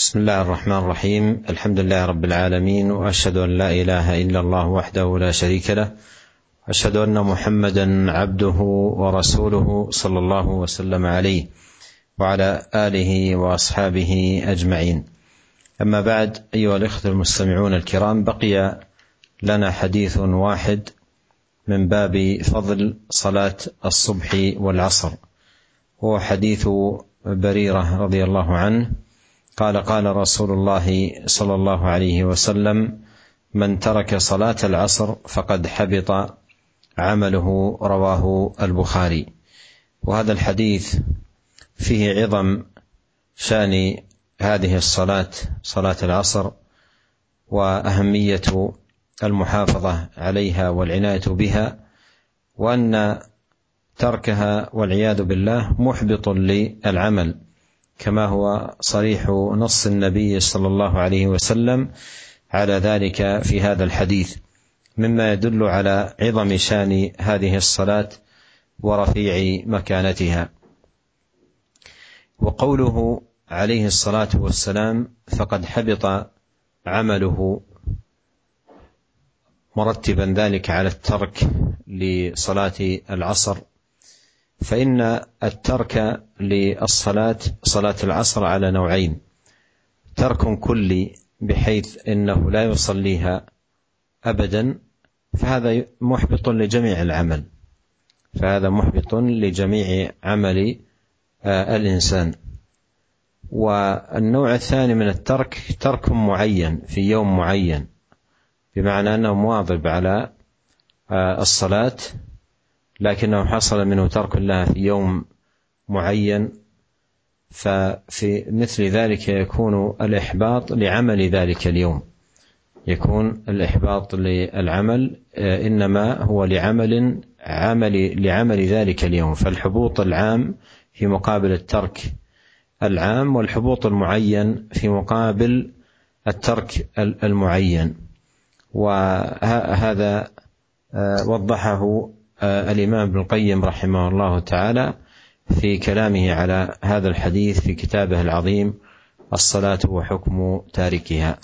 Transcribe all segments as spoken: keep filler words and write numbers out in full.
بسم الله الرحمن الرحيم. الحمد لله رب العالمين، وأشهد أن لا إله إلا الله وحده لا شريك له، وأشهد أن محمدا عبده ورسوله صلى الله وسلم عليه وعلى آله وأصحابه أجمعين. أما بعد، أيها الإخوة المستمعون الكرام، بقي لنا حديث واحد من باب فضل صلاة الصبح والعصر، هو حديث بريرة رضي الله عنه قال: قال رسول الله صلى الله عليه وسلم: من ترك صلاة العصر فقد حبط عمله. رواه البخاري. وهذا الحديث فيه عظم شأن هذه الصلاة، صلاة العصر، وأهمية المحافظة عليها والعناية بها، وأن تركها والعياذ بالله محبط للعمل، كما هو صريح نص النبي صلى الله عليه وسلم على ذلك في هذا الحديث، مما يدل على عظم شأن هذه الصلاة ورفيع مكانتها. وقوله عليه الصلاة والسلام: فقد حبط عمله، مرتبا ذلك على الترك لصلاة العصر، فإن الترك للصلاة صلاة العصر على نوعين: ترك كلي بحيث إنه لا يصليها أبدا، فهذا محبط لجميع العمل، فهذا محبط لجميع عمل الإنسان. والنوع الثاني من الترك ترك معين في يوم معين، بمعنى أنه مواظب على الصلاة لكنه حصل منه ترك لها في يوم معين، ففي مثل ذلك يكون الإحباط لعمل ذلك اليوم، يكون الإحباط للعمل إنما هو لعمل عمل لعمل ذلك اليوم، فالحبوط العام في مقابل الترك العام، والحبوط المعين في مقابل الترك المعين. وهذا وضحه الإمام ابن القيم رحمه الله تعالى في كلامه على هذا الحديث في كتابه العظيم الصلاة وحكم تاركها.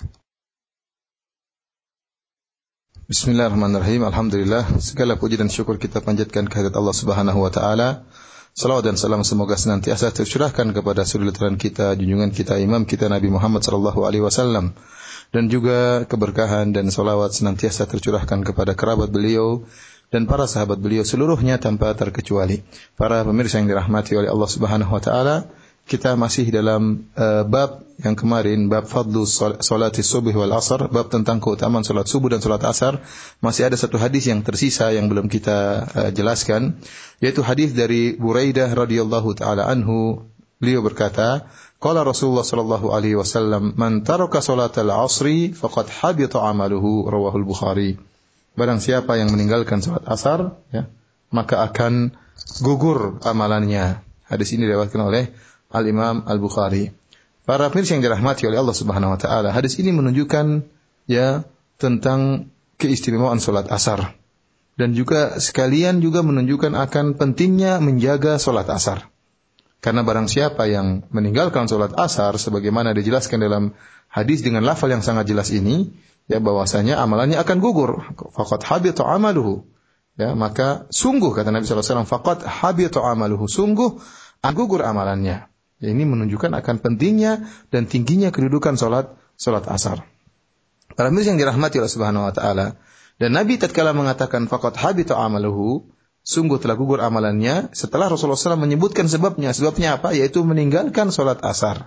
Bismillahirrahmanirrahim. Alhamdulillah, segala puji dan syukur kita panjatkan kehadirat Allah Subhanahu wa taala. Salawat dan salam semoga senantiasa tercurahkan kepada suri-teladan kita, junjungan kita, imam kita Nabi Muhammad sallallahu alaihi wasallam, dan juga keberkahan dan salawat senantiasa tercurahkan kepada kerabat beliau dan para sahabat beliau seluruhnya tanpa terkecuali. Para pemirsa yang dirahmati oleh Allah Subhanahu wa taala, kita masih dalam uh, bab yang kemarin, bab fadlu salati subuh wal asar, bab tentang keutamaan salat subuh dan salat asar. Masih ada satu hadis yang tersisa yang belum kita uh, jelaskan, yaitu hadis dari Buraidah radhiyallahu taala anhu. Beliau berkata, qala Rasulullah sallallahu alaihi wasallam: man taraka salatal asri faqad habita amaluhu. Rawahul Bukhari. Barang siapa yang meninggalkan salat asar, ya, maka akan gugur amalannya. Hadis ini diriwayatkan oleh Al-Imam Al-Bukhari. Para pemirsa yang dirahmati oleh Allah Subhanahu wa taala, hadis ini menunjukkan ya tentang keistimewaan salat asar, dan juga sekalian juga menunjukkan akan pentingnya menjaga salat asar. Karena barang siapa yang meninggalkan salat asar sebagaimana dijelaskan dalam hadis dengan lafal yang sangat jelas ini, ya, bahwasanya amalannya akan gugur. Faqad habita amaluhu. Ya, maka sungguh kata Nabi sallallahu alaihi wasallam, faqad habita amaluhu, sungguh akan gugur amalannya. Ya, ini menunjukkan akan pentingnya dan tingginya kedudukan salat salat asar. Para pemirsa yang dirahmati Allah Subhanahu wa taala, dan Nabi tatkala mengatakan faqad habita amaluhu, sungguh telah gugur amalannya, setelah Rasulullah shallallahu alaihi wasallam menyebutkan sebabnya. Sebabnya apa? Yaitu meninggalkan salat asar.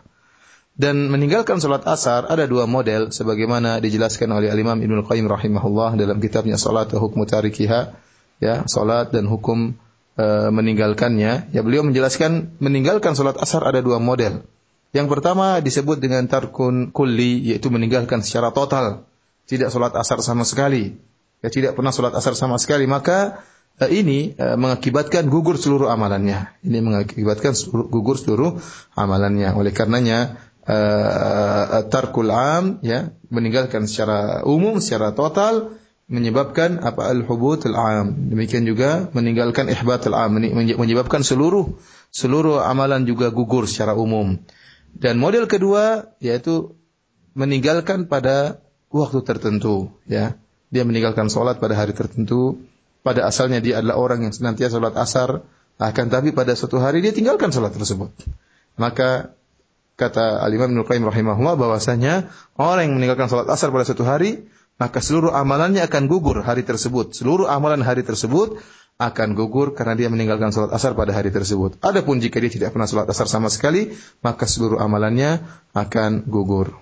Dan meninggalkan salat asar ada dua model, sebagaimana dijelaskan oleh Al-Imam Ibnu Qayyim rahimahullah dalam kitabnya Salat wa Hukmu Tarikiha, ya, salat dan hukum e, meninggalkannya. Ya, beliau menjelaskan meninggalkan salat asar ada dua model. Yang pertama disebut dengan tarkun kulli, yaitu meninggalkan secara total, tidak salat asar sama sekali. Ya, tidak pernah salat asar sama sekali, maka e, ini e, mengakibatkan gugur seluruh amalannya. Ini mengakibatkan seluruh, gugur seluruh amalannya. Oleh karenanya Uh, tarkul am, ya, meninggalkan secara umum, secara total, menyebabkan apa al-hubutul am. Demikian juga meninggalkan ihbatul am, menyebabkan seluruh seluruh amalan juga gugur secara umum. Dan model kedua yaitu meninggalkan pada waktu tertentu, ya. Dia meninggalkan salat pada hari tertentu. Pada asalnya dia adalah orang yang senantiasa salat asar, akan tapi pada suatu hari dia tinggalkan salat tersebut. Maka kata Al-Imam Ibnu Qayyim rahimahullah bahwasanya orang yang meninggalkan salat asar pada suatu hari, maka seluruh amalannya akan gugur hari tersebut. Seluruh amalan hari tersebut akan gugur karena dia meninggalkan salat asar pada hari tersebut. Adapun jika dia tidak pernah salat asar sama sekali, maka seluruh amalannya akan gugur.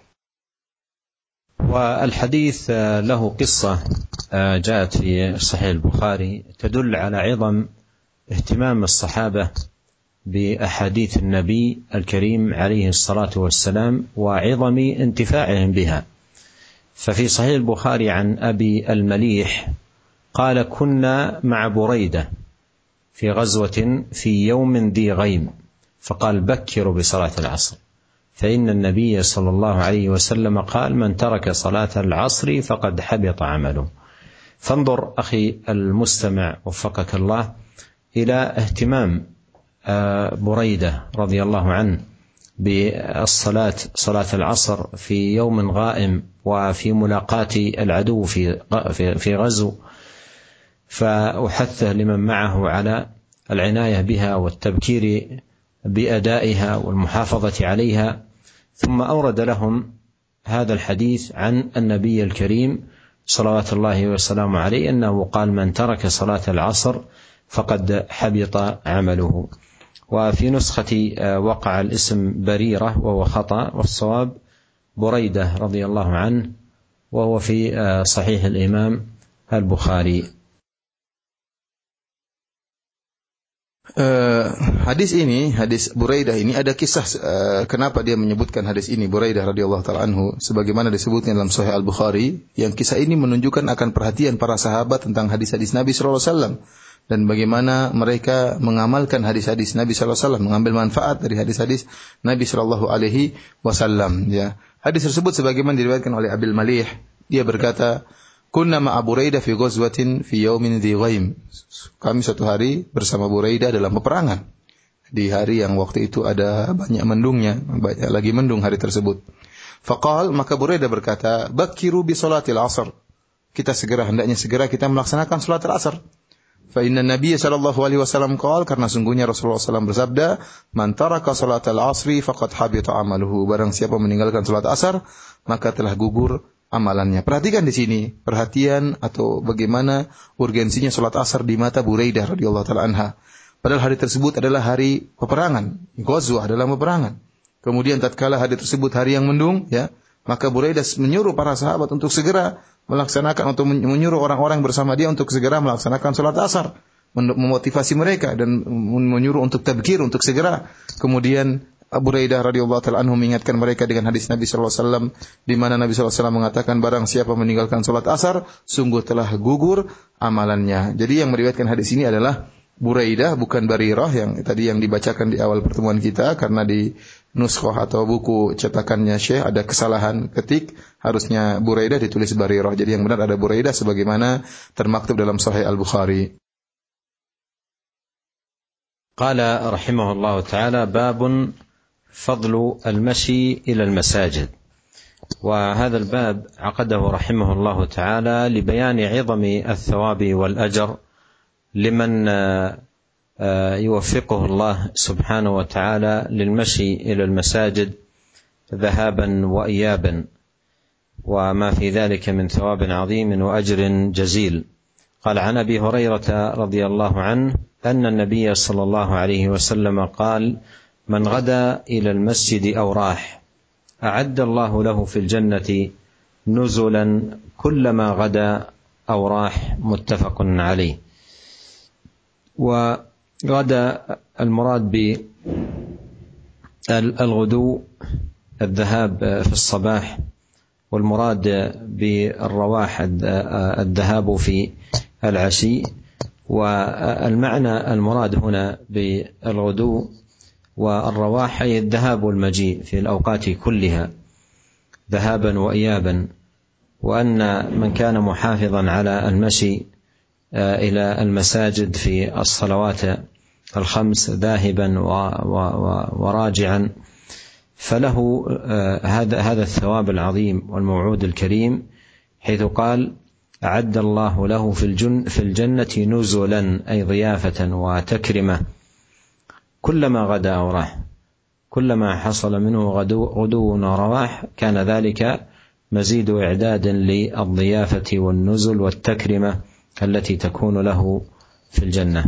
والحديث له قصة جاءت في صحيح البخاري تدل على عظم اهتمام الصحابة بأحاديث النبي الكريم عليه الصلاة والسلام وعظم انتفاعهم بها. ففي صحيح البخاري عن أبي المليح قال: كنا مع بريدة في غزوة في يوم ذي غيم، فقال: بكروا بصلاة العصر، فإن النبي صلى الله عليه وسلم قال: من ترك صلاة العصر فقد حبط عمله. فانظر أخي المستمع وفقك الله إلى اهتمام بريدة رضي الله عنه بالصلاة صلاة العصر في يوم غائم وفي ملاقاة العدو في في غزو، فأحثه لمن معه على العناية بها والتبكير بأدائها والمحافظة عليها. ثم أورد لهم هذا الحديث عن النبي الكريم صلوات الله وسلامه عليه أنه قال: من ترك صلاة العصر فقد حبط عمله. وفي نسخة وقع الاسم بريرة وهو خطأ، والصواب بريدة رضي الله عنه، وهو في صحيح الإمام البخاري. Uh, hadis ini, hadis Buraidah ini ada kisah uh, kenapa dia menyebutkan hadis ini Buraidah radhiyallahu taala anhu sebagaimana disebutnya dalam Sahih Al-Bukhari, yang kisah ini menunjukkan akan perhatian para sahabat tentang hadis-hadis Nabi sallallahu alaihi wasallam dan bagaimana mereka mengamalkan hadis-hadis Nabi sallallahu alaihi wasallam, mengambil manfaat dari hadis-hadis Nabi sallallahu alaihi wasallam, ya. Hadis tersebut sebagaimana diriwayatkan oleh Abil Malih, dia berkata, kunna ma'a Buraidah fi ghazwatin fi yaumin dhi ghaim. Kami suatu hari bersama Buraidah dalam peperangan. Di hari yang waktu itu ada banyak mendungnya, banyak lagi mendung hari tersebut. Faqal, maka Buraidah berkata, bakiru bi salatil asr. Kita segera, hendaknya segera kita melaksanakan salat asar. Fa inna Nabiy sallallahu alaihi wasallam qala, karena sungguhnya Rasulullah sallallahu alaihi wasallam bersabda, man taraka salatal asri faqad habita amaluhu. Barang siapa meninggalkan salat asar, maka telah gugur amalannya. Perhatikan di sini, perhatian atau bagaimana urgensinya salat asar di mata Buraidah radhiyallahu taala anha. Padahal hari tersebut adalah hari peperangan, ghazwah adalah peperangan. Kemudian tatkala hari tersebut hari yang mendung, ya, maka Buraidah menyuruh para sahabat untuk segera melaksanakan atau menyuruh orang-orang bersama dia untuk segera melaksanakan salat asar, memotivasi mereka dan menyuruh untuk tabkir, untuk segera. Kemudian Buraidah radhiyallahu taala anhu mengingatkan mereka dengan hadis Nabi sallallahu alaihi wasallam di mana Nabi sallallahu alaihi wasallam mengatakan barang siapa meninggalkan salat asar sungguh telah gugur amalannya. Jadi yang meriwayatkan hadis ini adalah Buraidah, bukan Barirah yang tadi yang dibacakan di awal pertemuan kita, karena di nuskhah atau buku cetakannya Syekh ada kesalahan ketik, harusnya Buraidah ditulis Barirah. Jadi yang benar ada Buraidah sebagaimana termaktub dalam Sahih Al-Bukhari. Qala rahimahullahu taala babun فضل المشي إلى المساجد. وهذا الباب عقده رحمه الله تعالى لبيان عظم الثواب والأجر لمن يوفقه الله سبحانه وتعالى للمشي إلى المساجد ذهابا وإيابا، وما في ذلك من ثواب عظيم وأجر جزيل. قال عن أبي هريرة رضي الله عنه أن النبي صلى الله عليه وسلم قال: من غدا إلى المسجد أو راح أعد الله له في الجنة نزلا كلما غدا أو راح. متفق عليه. وغدا المراد بالغدو الذهاب في الصباح، والمراد بالرواح الذهاب في العشي. والمعنى المراد هنا بالغدو والرواح أي الذهاب والمجيء في الأوقات كلها ذهابا وإيابا، وأن من كان محافظا على المشي إلى المساجد في الصلوات الخمس ذاهبا وراجعا فله هذا هذا الثواب العظيم والموعود الكريم، حيث قال: أعد الله له في الجن في الجنة نزلا، أي ضيافة وتكرمة، كلما غدا أو راح، كلما حصل منه غدو, غدو ورواح كان ذلك مزيد إعداد للضيافة والنزل والتكرمة التي تكون له في الجنة.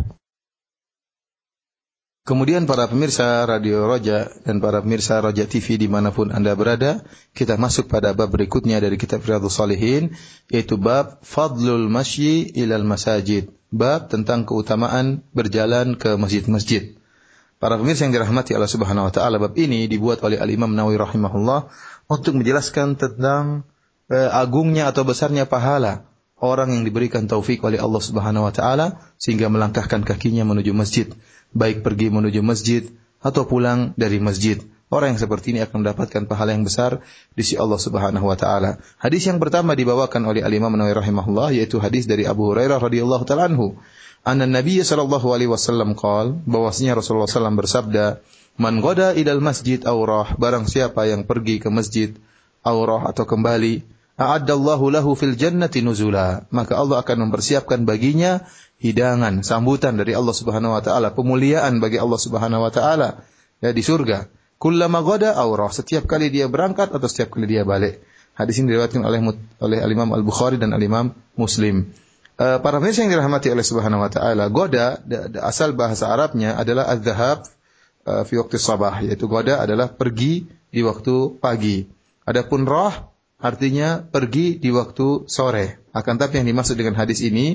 Kemudian para pemirsa Radio Roja dan para pemirsa Roja T V dimanapun Anda berada, kita masuk pada bab berikutnya dari kitab Riyadhus Shalihin, yaitu bab Fadlul Masyi ilal Masajid, bab tentang keutamaan berjalan ke masjid-masjid. Para pemirsa yang dirahmati Allah Subhanahu wa taala, bab ini dibuat oleh Al-Imam Nawawi rahimahullah untuk menjelaskan tentang eh, agungnya atau besarnya pahala orang yang diberikan taufik oleh Allah Subhanahu wa taala sehingga melangkahkan kakinya menuju masjid, baik pergi menuju masjid atau pulang dari masjid. Orang yang seperti ini akan mendapatkan pahala yang besar di sisi Allah Subhanahu wa taala. Hadis yang pertama dibawakan oleh Al-Imam Nawawi rahimahullah, yaitu hadis dari Abu Hurairah radhiyallahu taala anhu. Anna Nabi sallallahu alaihi wasallam qaal, bahwasanya Rasulullah sallallahu alaihi wasallam bersabda, "Man ghada ilal masjid aw rah", barang siapa yang pergi ke masjid aw rah atau kembali, a'addallahu lahu fil jannati nuzula, maka Allah akan mempersiapkan baginya hidangan, sambutan dari Allah Subhanahu wa taala, pemuliaan bagi Allah Subhanahu wa taala ya di surga. Kullama ghada aw rah, setiap kali dia berangkat atau setiap kali dia balik. Hadis ini diriwayatkan oleh oleh Al-Imam Al-Bukhari dan Al-Imam Muslim. Uh, para pemirsa yang dirahmati oleh Subhanahu wa taala, ghada asal bahasa Arabnya adalah az-zahab uh, fi waqti sabah, yaitu ghada adalah pergi di waktu pagi. Adapun rah artinya pergi di waktu sore. Akan tapi yang dimaksud dengan hadis ini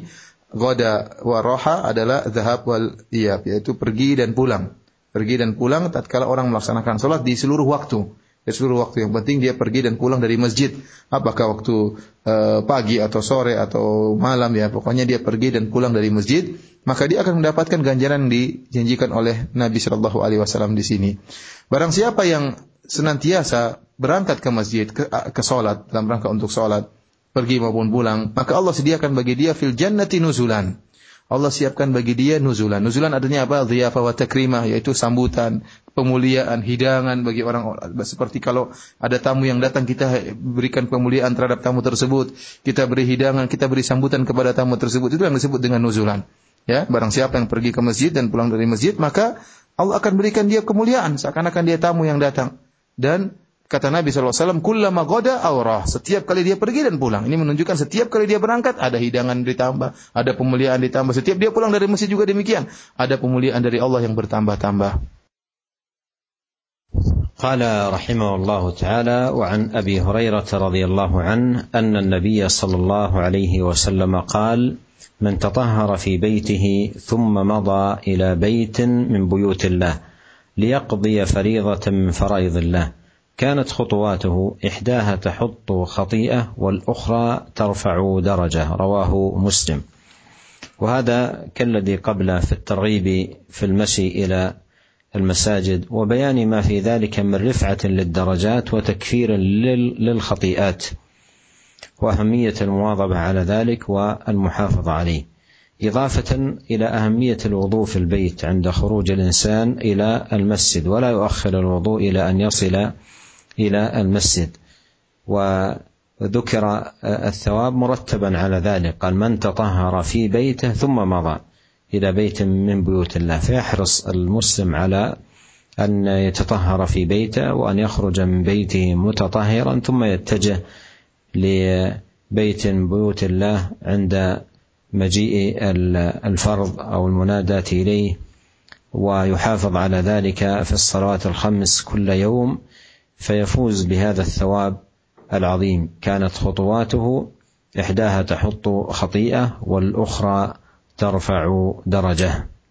ghada wa raha adalah zahab wal iyab, yaitu pergi dan pulang. Pergi dan pulang tatkala orang melaksanakan salat di seluruh waktu. Di seluruh waktu, yang penting dia pergi dan pulang dari masjid. Apakah waktu uh, pagi atau sore atau malam, ya pokoknya dia pergi dan pulang dari masjid, maka dia akan mendapatkan ganjaran yang dijanjikan oleh Nabi sallallahu alaihi wasallam di sini. Barang siapa yang senantiasa berangkat ke masjid, ke, ke salat, dalam rangka untuk salat, pergi maupun pulang, maka Allah sediakan bagi dia fil jannati nuzulan. Allah siapkan bagi dia nuzulan. Nuzulan artinya apa? Dhiyafah wa takrimah, yaitu sambutan, pemuliaan, hidangan bagi orang. Seperti kalau ada tamu yang datang, kita berikan pemuliaan terhadap tamu tersebut, kita beri hidangan, kita beri sambutan kepada tamu tersebut. Itu yang disebut dengan nuzulan. Ya, barang siapa yang pergi ke masjid dan pulang dari masjid, maka Allah akan berikan dia kemuliaan, seakan-akan dia tamu yang datang. Dan kata Nabi sallallahu alaihi wasallam, kullama ghada aw rah, setiap kali dia pergi dan pulang. Ini menunjukkan setiap kali dia berangkat ada hidangan ditambah, ada pemuliaan ditambah. Setiap dia pulang dari masjid juga demikian, ada pemuliaan dari Allah yang bertambah-tambah. Qala rahimahullahu ta'ala, wa an Abi Hurairah radhiyallahu anhu anna an-nabiy sallallahu alaihi wasallam qala: man tatahhara fi baytihi thumma mada ila baytin min buyutillah liyaqdi fariidatan min faraidillah كانت خطواته إحداها تحط خطيئة والأخرى ترفع درجة. رواه مسلم. وهذا كالذي قبل في الترغيب في المشي إلى المساجد وبيان ما في ذلك من رفعة للدرجات وتكفير للخطيئات وأهمية المواظبة على ذلك والمحافظة عليه، إضافة إلى أهمية الوضوء في البيت عند خروج الإنسان إلى المسجد، ولا يؤخر الوضوء إلى أن يصل إلى المسجد. وذكر الثواب مرتبا على ذلك، قال: من تطهر في بيته ثم مضى إلى بيت من بيوت الله. فيحرص المسلم على أن يتطهر في بيته وأن يخرج من بيته متطهرا ثم يتجه لبيت بيوت الله عند مجيء الفرض أو المناداة إليه، ويحافظ على ذلك في الصلوات الخمس كل يوم، فيفوز بهذا الثواب العظيم. كانت خطواته إحداها تحط خطيئة والأخرى ترفع درجة.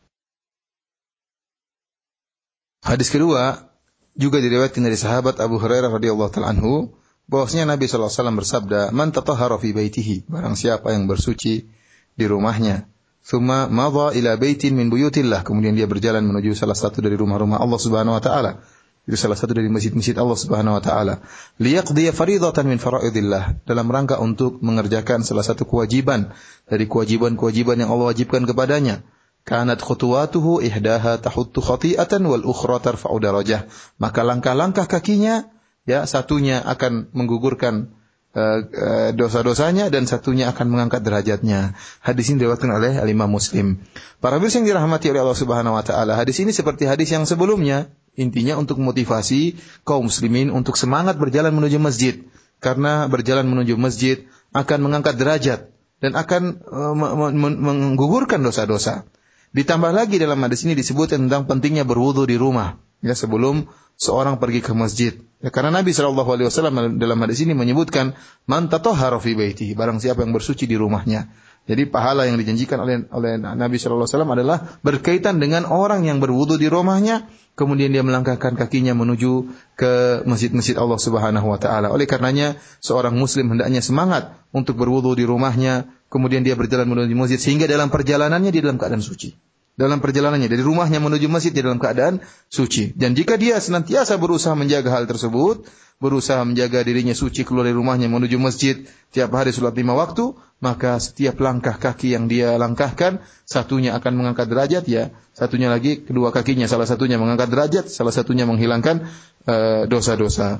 Hadis kedua juga diriwayatkan dari sahabat Abu Hurairah radhiyallahu taala anhu, bahwasanya Nabi sallallahu alaihi wasallam bersabda, "Man tatahhara fi baitihi", barang siapa yang bersuci di rumahnya, thumma madha ila baitin min buyutillah, kemudian dia berjalan menuju salah satu dari rumah-rumah Allah Subhanahu wa taala, itu salah satu dari masjid-masjid Allah Subhanahu wa taala, liyaqdi fariidatan min faraidillah, dalam rangka untuk mengerjakan salah satu kewajiban dari kewajiban-kewajiban yang Allah wajibkan kepadanya. kanat khutuwatuhu ihdaha tahuttu khati'atan wal ukhra tarfa'u darajah. Maka langkah-langkah kakinya, ya, satunya akan menggugurkan uh, uh, dosa-dosanya dan satunya akan mengangkat derajatnya. Hadis ini diriwayatkan oleh Al-Imam Muslim. Para pemirsa yang dirahmati oleh Allah Subhanahu wa taala, hadis ini seperti hadis yang sebelumnya, intinya untuk motivasi kaum muslimin untuk semangat berjalan menuju masjid. Karena berjalan menuju masjid akan mengangkat derajat dan akan uh, menggugurkan dosa-dosa. Ditambah lagi dalam hadis ini disebut tentang pentingnya berwudu di rumah, ya, sebelum seorang pergi ke masjid. Ya, karena Nabi shallallahu alaihi wasallam dalam hadis ini menyebutkan man tatahhara fi baitihi, barang siapa yang bersuci di rumahnya. Jadi pahala yang dijanjikan oleh oleh Nabi shallallahu alaihi wasallam adalah berkaitan dengan orang yang berwudu di rumahnya, kemudian dia melangkahkan kakinya menuju ke masjid-masjid Allah Subhanahu wa taala. Oleh karenanya seorang muslim hendaknya semangat untuk berwudu di rumahnya, kemudian dia berjalan menuju masjid sehingga dalam perjalanannya dia dalam keadaan suci. Dalam perjalanannya dari rumahnya menuju masjid dia dalam keadaan suci. Dan jika dia senantiasa berusaha menjaga hal tersebut, berusaha menjaga dirinya suci keluar dari rumahnya menuju masjid tiap hari salat lima waktu, maka setiap langkah kaki yang dia langkahkan, satunya akan mengangkat derajat, ya, satunya lagi kedua kakinya salah satunya mengangkat derajat, salah satunya menghilangkan uh, dosa-dosa.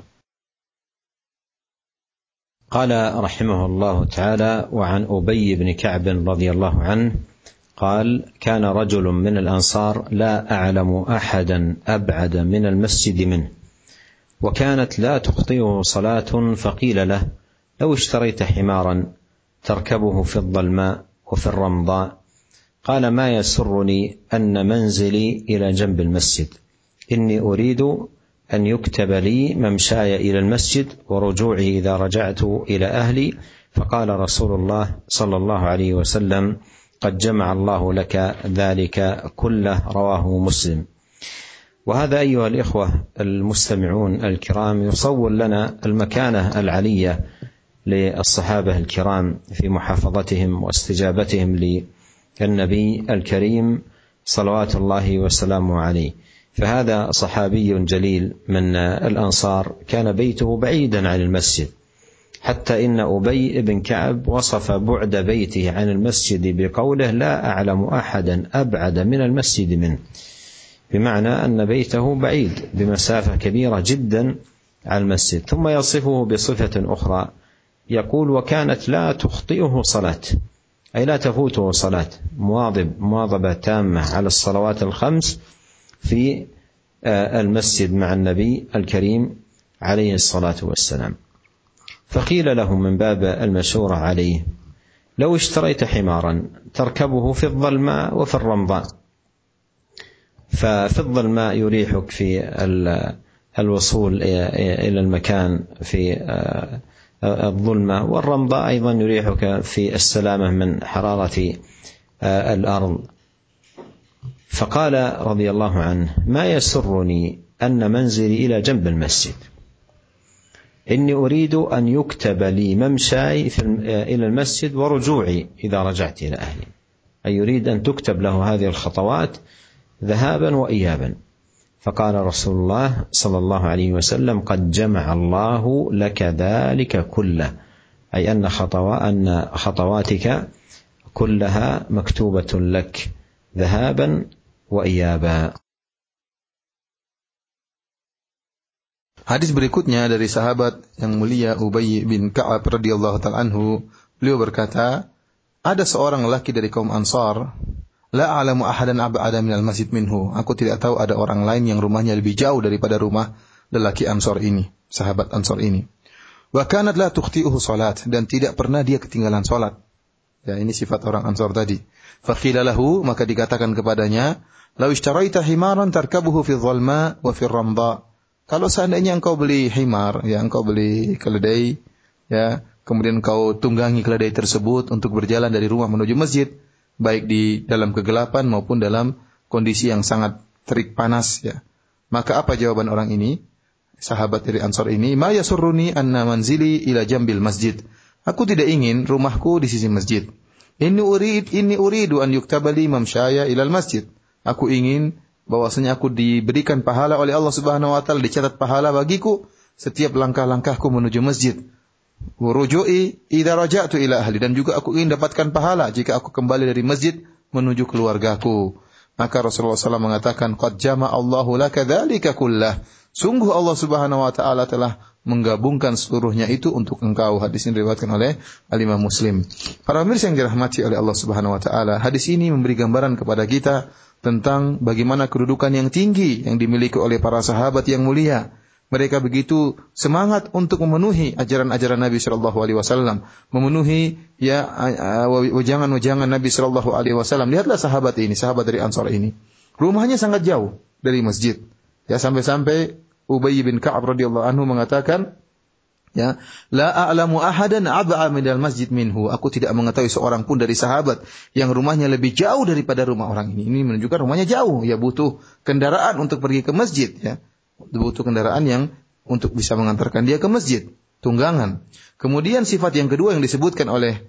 Qala rahimahullahu ta'ala wa an Ubay bin Ka'b radhiyallahu anhu قال كان رجل من الأنصار لا أعلم أحدا أبعد من المسجد منه وكانت لا تخطئه صلاة فقيل له لو اشتريت حمارا تركبه في الظلماء وفي الرمضاء قال ما يسرني أن منزلي إلى جنب المسجد إني أريد أن يكتب لي ممشاي إلى المسجد ورجوعي إذا رجعت إلى أهلي فقال رسول الله صلى الله عليه وسلم قد جمع الله لك ذلك كله رواه مسلم. وهذا أيها الإخوة المستمعون الكرام يصور لنا المكانة العلية للصحابة الكرام في محافظتهم واستجابتهم للنبي الكريم صلوات الله وسلامه عليه. فهذا صحابي جليل من الأنصار كان بيته بعيدا عن المسجد، حتى إن أبي بن كعب وصف بعد بيته عن المسجد بقوله لا أعلم أحدا أبعد من المسجد منه، بمعنى أن بيته بعيد بمسافة كبيرة جدا عن المسجد. ثم يصفه بصفة أخرى يقول وكانت لا تخطئه صلاة، أي لا تفوته صلاة، مواظب مواظبة تامة على الصلوات الخمس في المسجد مع النبي الكريم عليه الصلاة والسلام. فقيل له من باب المشورة عليه لو اشتريت حمارا تركبه في الظلماء وفي الرمضاء، ففي الظلماء يريحك في الوصول إلى المكان في الظلمة، والرمضاء أيضا يريحك في السلامة من حرارة الأرض. فقال رضي الله عنه ما يسرني أن منزلي إلى جنب المسجد إني أريد أن يكتب لي ممشاي إلى المسجد ورجوعي إذا رجعت إلى أهلي، أي يريد أن تكتب له هذه الخطوات ذهابا وإيابا. فقال رسول الله صلى الله عليه وسلم قد جمع الله لك ذلك كله، أي أن خطواتك كلها مكتوبة لك ذهابا وإيابا. Hadis berikutnya dari sahabat yang mulia Ubay bin Ka'ab radhiyallahu ta'ala anhu, beliau berkata, ada seorang lelaki dari kaum Ansar, la a'lamu ahadan ab'ada minal masjid minhu, aku tidak tahu ada orang lain yang rumahnya lebih jauh daripada rumah lelaki Ansar ini, sahabat Ansar ini. Wa kanat la tukhti'uhu salat, dan tidak pernah dia ketinggalan salat. Ya, ini sifat orang Ansar tadi. Faqila lahu, maka dikatakan kepadanya, law ishtaraita himaran tarkabuhu fi dhalma wa fi ramda. Kalau seandainya engkau beli himar, ya, engkau beli keledai, ya, kemudian engkau tunggangi keledai tersebut untuk berjalan dari rumah menuju masjid, baik di dalam kegelapan maupun dalam kondisi yang sangat terik panas, ya. Maka apa jawaban orang ini? Sahabat dari Ansar ini, ma yasurruni anna manzili ila jambil masjid. Aku tidak ingin rumahku di sisi masjid. Inni urid inni uridu an yuktabali mamsyaya ilal masjid. Aku ingin bahwasanya aku diberikan pahala oleh Allah Subhanahu wa taala, dicatat pahala bagiku setiap langkah-langkahku menuju masjid. Wa ruju'i idza raja'tu ila ahli, dan juga aku ingin dapatkan pahala jika aku kembali dari masjid menuju keluargaku. Maka Rasulullah shallallahu alaihi wasallam mengatakan, qad jama'allahu laka dzalika kullah. Sungguh Allah Subhanahu wa taala telah menggabungkan seluruhnya itu untuk engkau. Hadis ini diriwayatkan oleh Al-Imam Muslim. Para pemirsa yang dirahmati oleh Allah Subhanahu wa taala, hadis ini memberi gambaran kepada kita tentang bagaimana kedudukan yang tinggi yang dimiliki oleh para sahabat yang mulia. Mereka begitu semangat untuk memenuhi ajaran-ajaran Nabi sallallahu alaihi wasallam, memenuhi ya wejangan-wejangan Nabi sallallahu alaihi wasallam. Lihatlah sahabat ini, sahabat dari Ansar ini. Rumahnya sangat jauh dari masjid. Ya, sampai-sampai Ubay bin Ka'ab radhiyallahu anhu mengatakan, ya, la a'lamu ahadan ab'a minal masjid minhu. Aku tidak mengetahui seorang pun dari sahabat yang rumahnya lebih jauh daripada rumah orang ini. Ini menunjukkan rumahnya jauh, ya butuh kendaraan untuk pergi ke masjid, ya. Butuh kendaraan yang untuk bisa mengantarkan dia ke masjid, tunggangan. Kemudian sifat yang kedua yang disebutkan oleh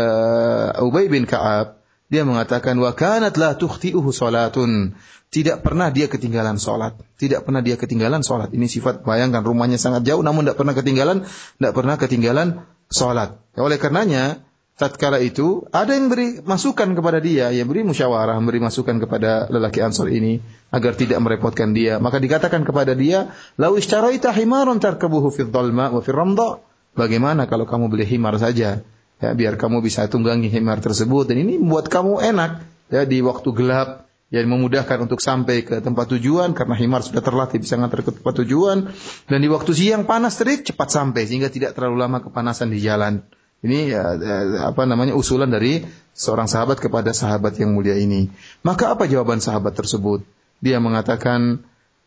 uh, Ubay bin Ka'ab, dia mengatakan wa kanat la tukhti'uhu salatun. Tidak pernah dia ketinggalan salat. Tidak pernah dia ketinggalan salat. Ini sifat, bayangkan rumahnya sangat jauh namun tidak pernah ketinggalan, tidak pernah ketinggalan salat. Ya, oleh karenanya tatkala itu ada yang beri masukan kepada dia, yang beri musyawarah, memberi masukan kepada lelaki Ansar ini agar tidak merepotkan dia. Maka dikatakan kepada dia, "Lau ishtaraita himaran tarkabuhu fi dhalma wa fi ramda." Bagaimana kalau kamu beli himar saja? Ya, biar kamu bisa tunggangi himar tersebut, dan ini membuat kamu enak ya di waktu gelap, yang memudahkan untuk sampai ke tempat tujuan karena himar sudah terlatih bisa ngantar ke tempat tujuan, dan di waktu siang panas terik cepat sampai sehingga tidak terlalu lama kepanasan di jalan. Ini ya, apa namanya usulan dari seorang sahabat kepada sahabat yang mulia ini. Maka apa jawaban sahabat tersebut? Dia mengatakan,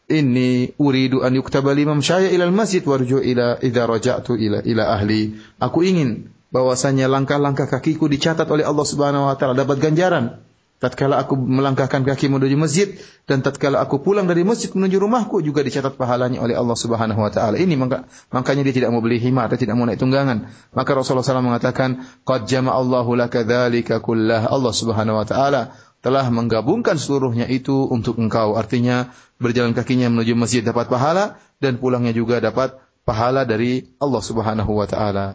"Inni uridu an yuktaba li mamsyaya ila al-masjid warju ila idza raja'tu ila ila ahli." Aku ingin bahwasanya langkah-langkah kakiku dicatat oleh Allah Subhanahu wa taala, dapat ganjaran tatkala aku melangkahkan kaki menuju masjid, dan tatkala aku pulang dari masjid menuju rumahku juga dicatat pahalanya oleh Allah Subhanahu wa taala. Ini maka, makanya dia tidak mau beli himar, dia tidak mau naik tunggangan. Maka Rasulullah shallallahu alaihi wasallam mengatakan, qad jama'allahu laka dzalika kullah. Allah Subhanahu wa taala telah menggabungkan seluruhnya itu untuk engkau. Artinya berjalan kakinya menuju masjid dapat pahala, dan pulangnya juga dapat pahala dari Allah Subhanahu wa taala.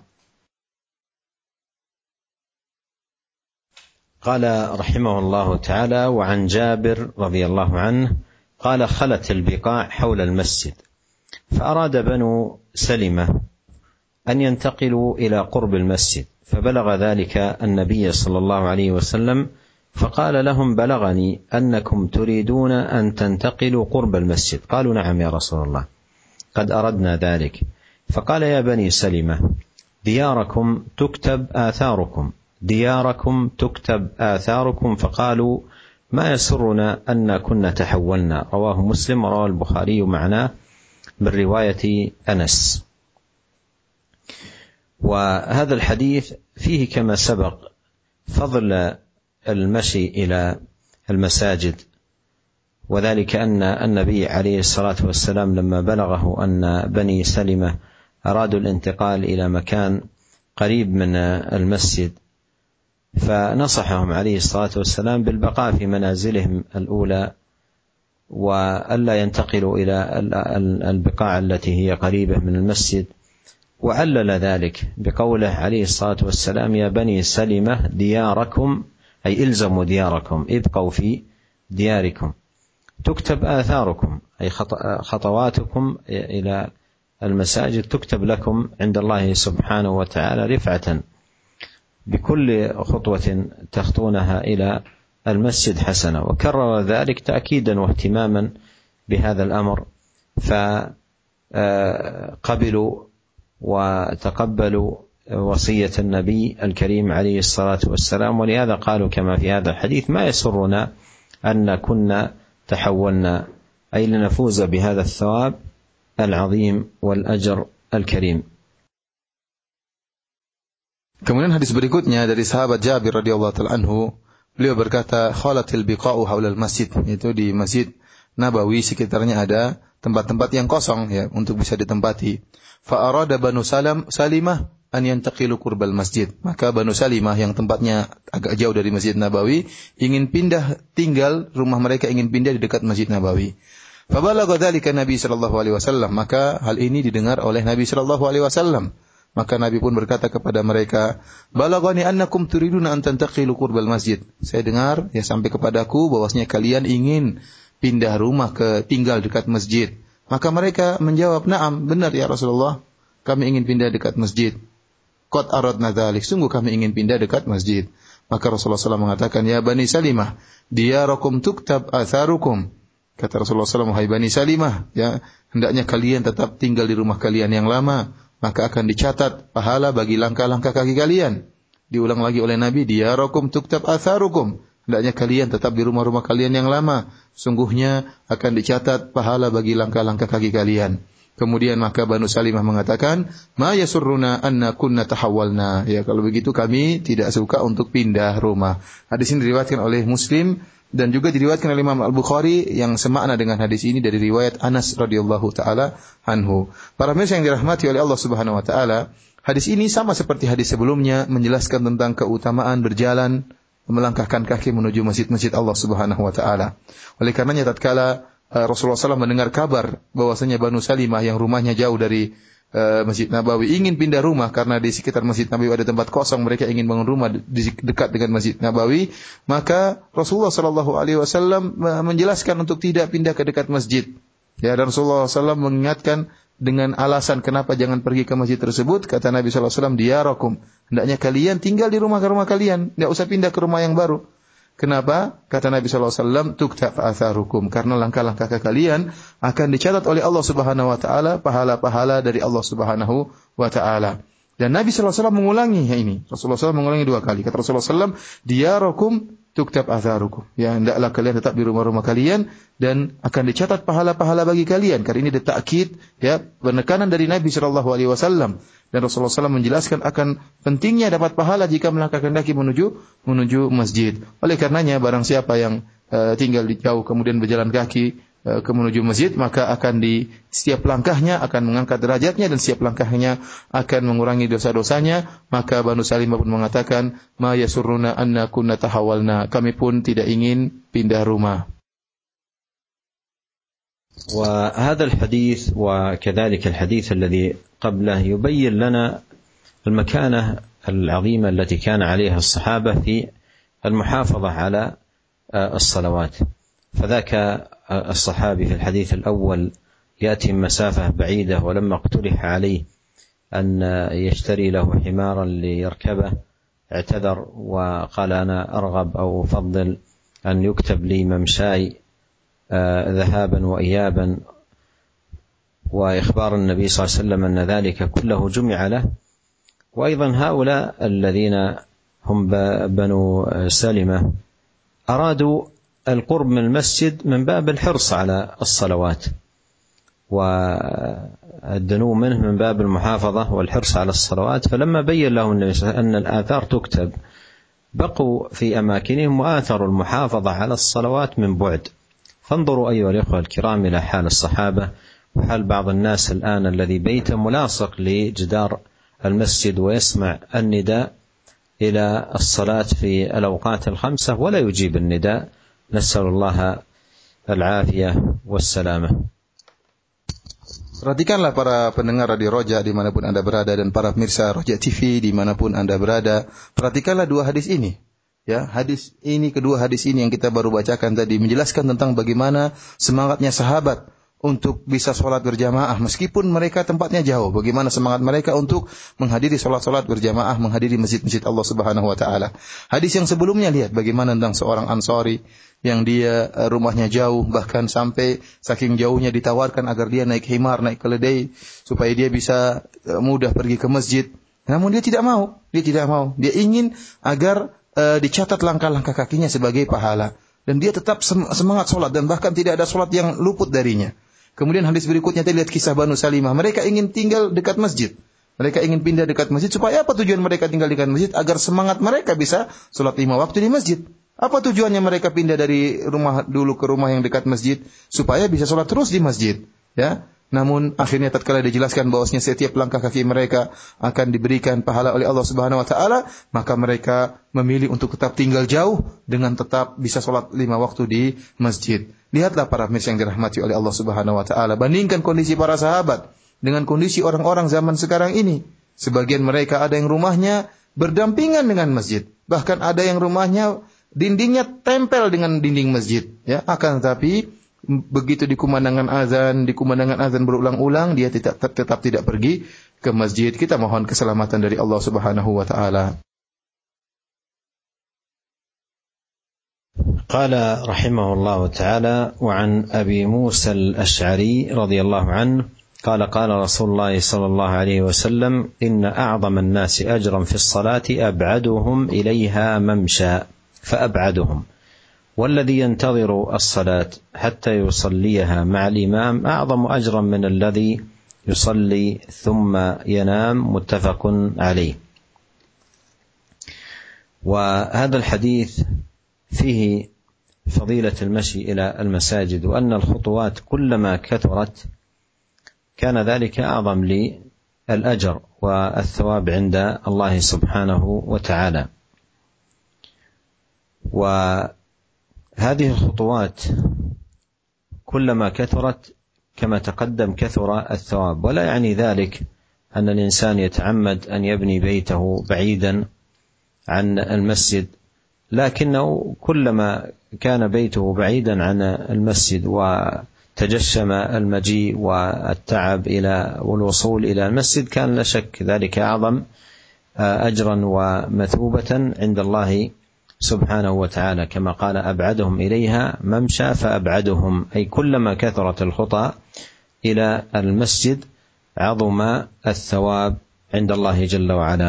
قال رحمه الله تعالى: وعن جابر رضي الله عنه قال: خلت البقاع حول المسجد، فأراد بنو سلمة أن ينتقلوا إلى قرب المسجد، فبلغ ذلك النبي صلى الله عليه وسلم فقال لهم: بلغني أنكم تريدون أن تنتقلوا قرب المسجد. قالوا: نعم يا رسول الله، قد أردنا ذلك. فقال: يا بني سلمة، دياركم تكتب آثاركم دياركم تكتب آثاركم. فقالوا: ما يسرنا أن كنا تحولنا. رواه مسلم ورواه البخاري معناه من رواية أنس. وهذا الحديث فيه كما سبق فضل المشي إلى المساجد، وذلك أن النبي عليه الصلاة والسلام لما بلغه أن بني سلمة أرادوا الانتقال إلى مكان قريب من المسجد، فنصحهم عليه الصلاة والسلام بالبقاء في منازلهم الأولى وألا ينتقلوا إلى البقاع التي هي قريبة من المسجد، وعلل ذلك بقوله عليه الصلاة والسلام: يا بني سلمة دياركم، أي إلزموا دياركم، ابقوا في دياركم، تكتب آثاركم، أي خطواتكم إلى المساجد تكتب لكم عند الله سبحانه وتعالى رفعة، بكل خطوة تخطونها إلى المسجد حسنة. وكرر ذلك تأكيدا واهتماما بهذا الأمر، فقبلوا وتقبلوا وصية النبي الكريم عليه الصلاة والسلام. ولهذا قالوا كما في هذا الحديث: ما يسرنا أن كنا تحولنا، أي لنفوز بهذا الثواب العظيم والأجر الكريم. Kemudian hadis berikutnya dari sahabat Jabir radhiyallahu taala anhu, beliau berkata, khalatil biqa'u haulal masjid, yaitu di Masjid Nabawi sekitarnya ada tempat-tempat yang kosong ya untuk bisa ditempati. Fa arada Banu Salam Salimah an yantaqilu qurbal masjid. Maka Banu Salimah yang tempatnya agak jauh dari Masjid Nabawi ingin pindah tinggal, rumah mereka ingin pindah di dekat Masjid Nabawi. Fa balagha dzalika Nabi sallallahu alaihi wasallam, maka hal ini didengar oleh Nabi sallallahu alaihi wasallam. Maka Nabi pun berkata kepada mereka, "Balaghani annakum turiduna an tantaqilu qurbal masjid." Saya dengar ya sampai kepadaku bahwasanya kalian ingin pindah rumah ke tinggal dekat masjid. Maka mereka menjawab, "Na'am, benar ya Rasulullah. Kami ingin pindah dekat masjid." Qad aradna dzalik. Sungguh kami ingin pindah dekat masjid. Maka Rasulullah shallallahu alaihi wasallam mengatakan, "Ya Bani Salimah, diyarakum tuktab atharukum." Kata Rasulullah shallallahu alaihi wasallam, "Hai Bani Salimah, ya, hendaknya kalian tetap tinggal di rumah kalian yang lama, maka akan dicatat pahala bagi langkah-langkah kaki kalian." Diulang lagi oleh Nabi, "Diyarakum tuktab atharukum." Hendaknya kalian tetap di rumah-rumah kalian yang lama, sungguhnya akan dicatat pahala bagi langkah-langkah kaki kalian. Kemudian maka Banu Salimah mengatakan, "Ma yasurruna anna kunna tahawwalna." Ya, kalau begitu kami tidak suka untuk pindah rumah. Hadis ini diriwayatkan oleh Muslim dan juga diriwayatkan oleh Imam Al-Bukhari yang semakna dengan hadis ini dari riwayat Anas radhiyallahu taala anhu. Para pemirsa yang dirahmati oleh Allah Subhanahu wa taala, hadis ini sama seperti hadis sebelumnya menjelaskan tentang keutamaan berjalan melangkahkan kaki menuju masjid-masjid Allah Subhanahu wa taala. Oleh karenanya tatkala Rasulullah shallallahu alaihi wasallam mendengar kabar bahwasanya Banu Salimah yang rumahnya jauh dari uh, Masjid Nabawi ingin pindah rumah karena di sekitar Masjid Nabawi ada tempat kosong, mereka ingin bangun rumah di dekat dengan Masjid Nabawi, maka Rasulullah shallallahu alaihi wasallam menjelaskan untuk tidak pindah ke dekat masjid. Ya, dan Rasulullah shallallahu alaihi wasallam mengingatkan dengan alasan kenapa jangan pergi ke masjid tersebut. Kata Nabi shallallahu alaihi wasallam, "Diyarakum." Hendaknya kalian tinggal di rumah-rumah kalian, tidak usah pindah ke rumah yang baru. Kenapa? Kata Nabi shallallahu alaihi wasallam, "Tuktab atharukum." Karena langkah-langkah kalian akan dicatat oleh Allah Subhanahu wa taala, pahala-pahala dari Allah Subhanahu wa taala. Dan Nabi shallallahu alaihi wasallam mengulangi ini. Rasulullah shallallahu alaihi wasallam mengulangi dua kali. Kata Rasulullah shallallahu alaihi wasallam, "Diyarakum tuktab atharukum." Ya, hendaklah kalian tetap di rumah-rumah kalian dan akan dicatat pahala-pahala bagi kalian. Karena ini ditakkid, ya, penekanan dari Nabi shallallahu alaihi wasallam. Dan Rasulullah shallallahu alaihi wasallam menjelaskan akan pentingnya dapat pahala jika melangkahkan kaki menuju menuju masjid. Oleh karenanya barang siapa yang uh, tinggal di jauh kemudian berjalan kaki uh, ke menuju masjid, maka akan di setiap langkahnya akan mengangkat derajatnya dan setiap langkahnya akan mengurangi dosa-dosanya. Maka Banu Salimah pun mengatakan, "Ma yasurruna anna kunna tahawalna." Kami pun tidak ingin pindah rumah. وهذا الحديث وكذلك الحديث الذي قبله يبين لنا المكانة العظيمة التي كان عليها الصحابة في المحافظة على الصلوات. فذاك الصحابي في الحديث الأول يأتي من مسافة بعيدة، ولما اقترح عليه أن يشتري له حمارا ليركبه اعتذر وقال: أنا أرغب أو أفضل أن يكتب لي ممشاي ذهابا وإيابا، وإخبار النبي صلى الله عليه وسلم أن ذلك كله جمع له. وأيضا هؤلاء الذين هم بنو سلمة أرادوا القرب من المسجد من باب الحرص على الصلوات والدنو منه من باب المحافظة والحرص على الصلوات. فلما بين لهم النبي صلى الله عليه وسلم أن الآثار تكتب بقوا في أماكنهم وآثروا المحافظة على الصلوات من بعد. فانظروا أيها الإخوة الكرام إلى حال الصحابة وحال بعض الناس الآن الذي بيته ملاصق لجدار المسجد ويسمع النداء إلى الصلاة في الأوقات الخمسة ولا يجيب النداء. نسأل الله العافية والسلامة. Perhatikanlah para pendengar Radio Roja dimanapun Anda berada dan para pemirsa Roja T V dimanapun Anda berada. Perhatikanlah dua hadis ini. Ya, hadis ini, kedua hadis ini yang kita baru bacakan tadi menjelaskan tentang bagaimana semangatnya sahabat untuk bisa sholat berjamaah meskipun mereka tempatnya jauh. Bagaimana semangat mereka untuk menghadiri sholat-sholat berjamaah, menghadiri masjid-masjid Allah Subhanahu wa taala. Hadis yang sebelumnya lihat bagaimana tentang seorang Ansari yang dia rumahnya jauh, bahkan sampai saking jauhnya ditawarkan agar dia naik himar, naik keledai supaya dia bisa mudah pergi ke masjid. Namun dia tidak mau, dia tidak mau. Dia ingin agar Uh, dicatat langkah-langkah kakinya sebagai pahala. Dan dia tetap semangat sholat dan bahkan tidak ada sholat yang luput darinya. Kemudian hadis berikutnya kita lihat kisah Banu Salimah. Mereka ingin tinggal dekat masjid. Mereka ingin pindah dekat masjid. Supaya apa tujuan mereka tinggal dekat masjid? Agar semangat mereka bisa sholat lima waktu di masjid. Apa tujuannya mereka pindah dari rumah dulu ke rumah yang dekat masjid? Supaya bisa sholat terus di masjid. Ya. Namun akhirnya tatkala dijelaskan bahwasanya setiap langkah kaki mereka akan diberikan pahala oleh Allah Subhanahu wa taala, maka mereka memilih untuk tetap tinggal jauh dengan tetap bisa sholat lima waktu di masjid. Lihatlah para pemirsa yang dirahmati oleh Allah Subhanahu wa taala, bandingkan kondisi para sahabat dengan kondisi orang-orang zaman sekarang ini. Sebagian mereka ada yang rumahnya berdampingan dengan masjid. Bahkan ada yang rumahnya dindingnya tempel dengan dinding masjid. Ya, akan tetapi begitu dikumandangkan azan, dikumandangkan azan berulang-ulang, dia tetap, tetap tidak pergi ke masjid. Kita mohon keselamatan dari Allah Subhanahu wa taala. قال رحمه الله تعالى: وعن أبي موسى الأشعري رضي الله عنه قال قال رسول الله صلى الله عليه وسلم: إن أعظم الناس أجرا في الصلاة أبعدهم إليها ممشى فأبعدهم، والذي ينتظر الصلاة حتى يصليها مع الإمام أعظم أجرا من الذي يصلي ثم ينام. متفق عليه. وهذا الحديث فيه فضيلة المشي إلى المساجد، وأن الخطوات كلما كثرت كان ذلك أعظم للأجر والثواب عند الله سبحانه وتعالى. وهذه الخطوات كلما كثرت كما تقدم كثر الثواب، ولا يعني ذلك أن الإنسان يتعمد أن يبني بيته بعيدا عن المسجد، لكنه كلما كان بيته بعيدا عن المسجد وتجشم المجيء والتعب إلى والوصول إلى المسجد كان لا شك ذلك أعظم أجرا ومثوبة عند الله سبحانه وتعالى، كما قال: أبعدهم إليها ممشى فأبعدهم، أي كلما كثرت الخطى إلى المسجد عظم الثواب عند الله جل وعلا.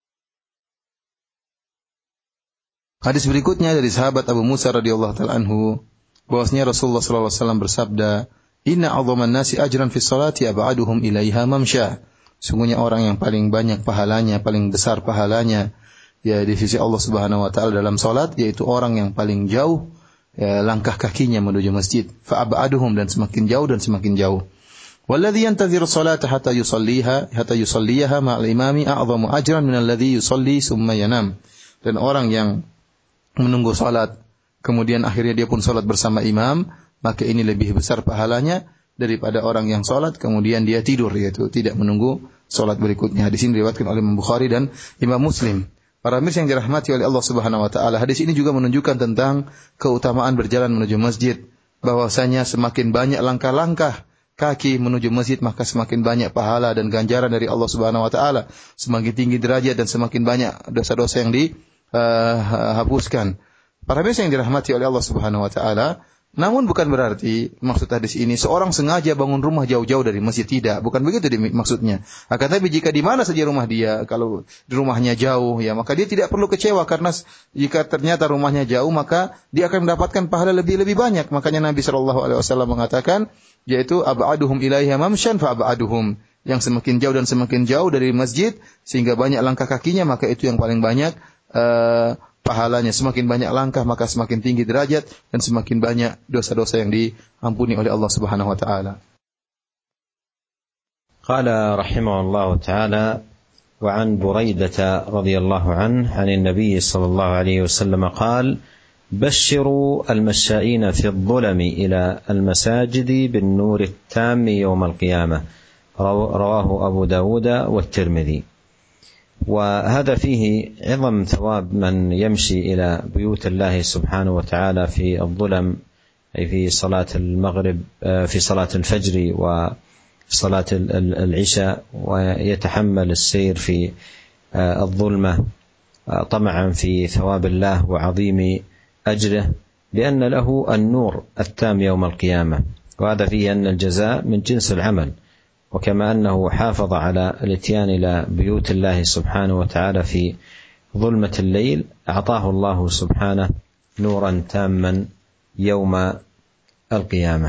Hadis berikutnya dari sahabat Abu Musa radhiyallahu taala anhu, bahwasanya Rasulullah sallallahu alaihi wasallam bersabda, "Inna 'adhaman nasi ajran fi sholati ab'aduhum ilaiha mamsha." Sungguhnya orang yang paling banyak pahalanya, paling besar pahalanya ya di sisi Allah Subhanahu wa taala dalam salat, yaitu orang yang paling jauh ya, langkah kakinya menuju masjid. Fa ab'aduhum, dan semakin jauh dan semakin jauh. Walladhi yantaziru sholata hatta yusalliha hatta yusalliha ma'al imami a'zamu ajran min alladhi yusalli summa yanam. Dan orang yang menunggu salat kemudian akhirnya dia pun salat bersama imam, maka ini lebih besar pahalanya daripada orang yang salat kemudian dia tidur, yaitu tidak menunggu salat berikutnya. Hadis ini diriwayatkan oleh Imam Bukhari dan Imam Muslim. Para mirsa yang dirahmati oleh Allah Subhanahu wa taala, hadis ini juga menunjukkan tentang keutamaan berjalan menuju masjid, bahwasanya semakin banyak langkah-langkah kaki menuju masjid maka semakin banyak pahala dan ganjaran dari Allah Subhanahu wa taala, semakin tinggi derajat dan semakin banyak dosa-dosa yang di Uh, hapuskan. Para mirsa yang dirahmati oleh Allah Subhanahu wa taala, namun bukan berarti maksud hadis ini seorang sengaja bangun rumah jauh-jauh dari masjid, tidak, bukan begitu maksudnya. Akan tetapi jika di mana saja rumah dia, kalau di rumahnya jauh ya, maka dia tidak perlu kecewa karena jika ternyata rumahnya jauh maka dia akan mendapatkan pahala lebih-lebih banyak. Makanya Nabi sallallahu alaihi wasallam mengatakan, yaitu ab'aduhum ilaiha mamshan fa ab'aduhum, yang semakin jauh dan semakin jauh dari masjid sehingga banyak langkah kakinya, maka itu yang paling banyak Uh, pahalanya. Semakin banyak langkah maka semakin tinggi derajat dan semakin banyak dosa-dosa yang diampuni oleh Allah Subhanahu wa taala. Qala rahimahullahu taala: wa an Buraidah radhiyallahu anhu 'an an-nabiy sallallahu alaihi wasallam qala: bashiru al-masha'ina fi adh-dhulami ila al-masajidi bin-nur at-tammi yawm al-qiyamah. Rawahu Abu Dawud wa at-Tirmidzi. وهذا فيه عظم ثواب من يمشي إلى بيوت الله سبحانه وتعالى في الظلم، أي في صلاة المغرب، في صلاة الفجر وصلاة العشاء، ويتحمل السير في الظلمة طمعا في ثواب الله وعظيم أجره، لأن له النور التام يوم القيامة. وهذا فيه أن الجزاء من جنس العمل، وكما أنه حافظ على الاتيان إلى بيوت الله سبحانه وتعالى في ظلمة الليل، أعطاه الله سبحانه نورا تاما يوم القيامة.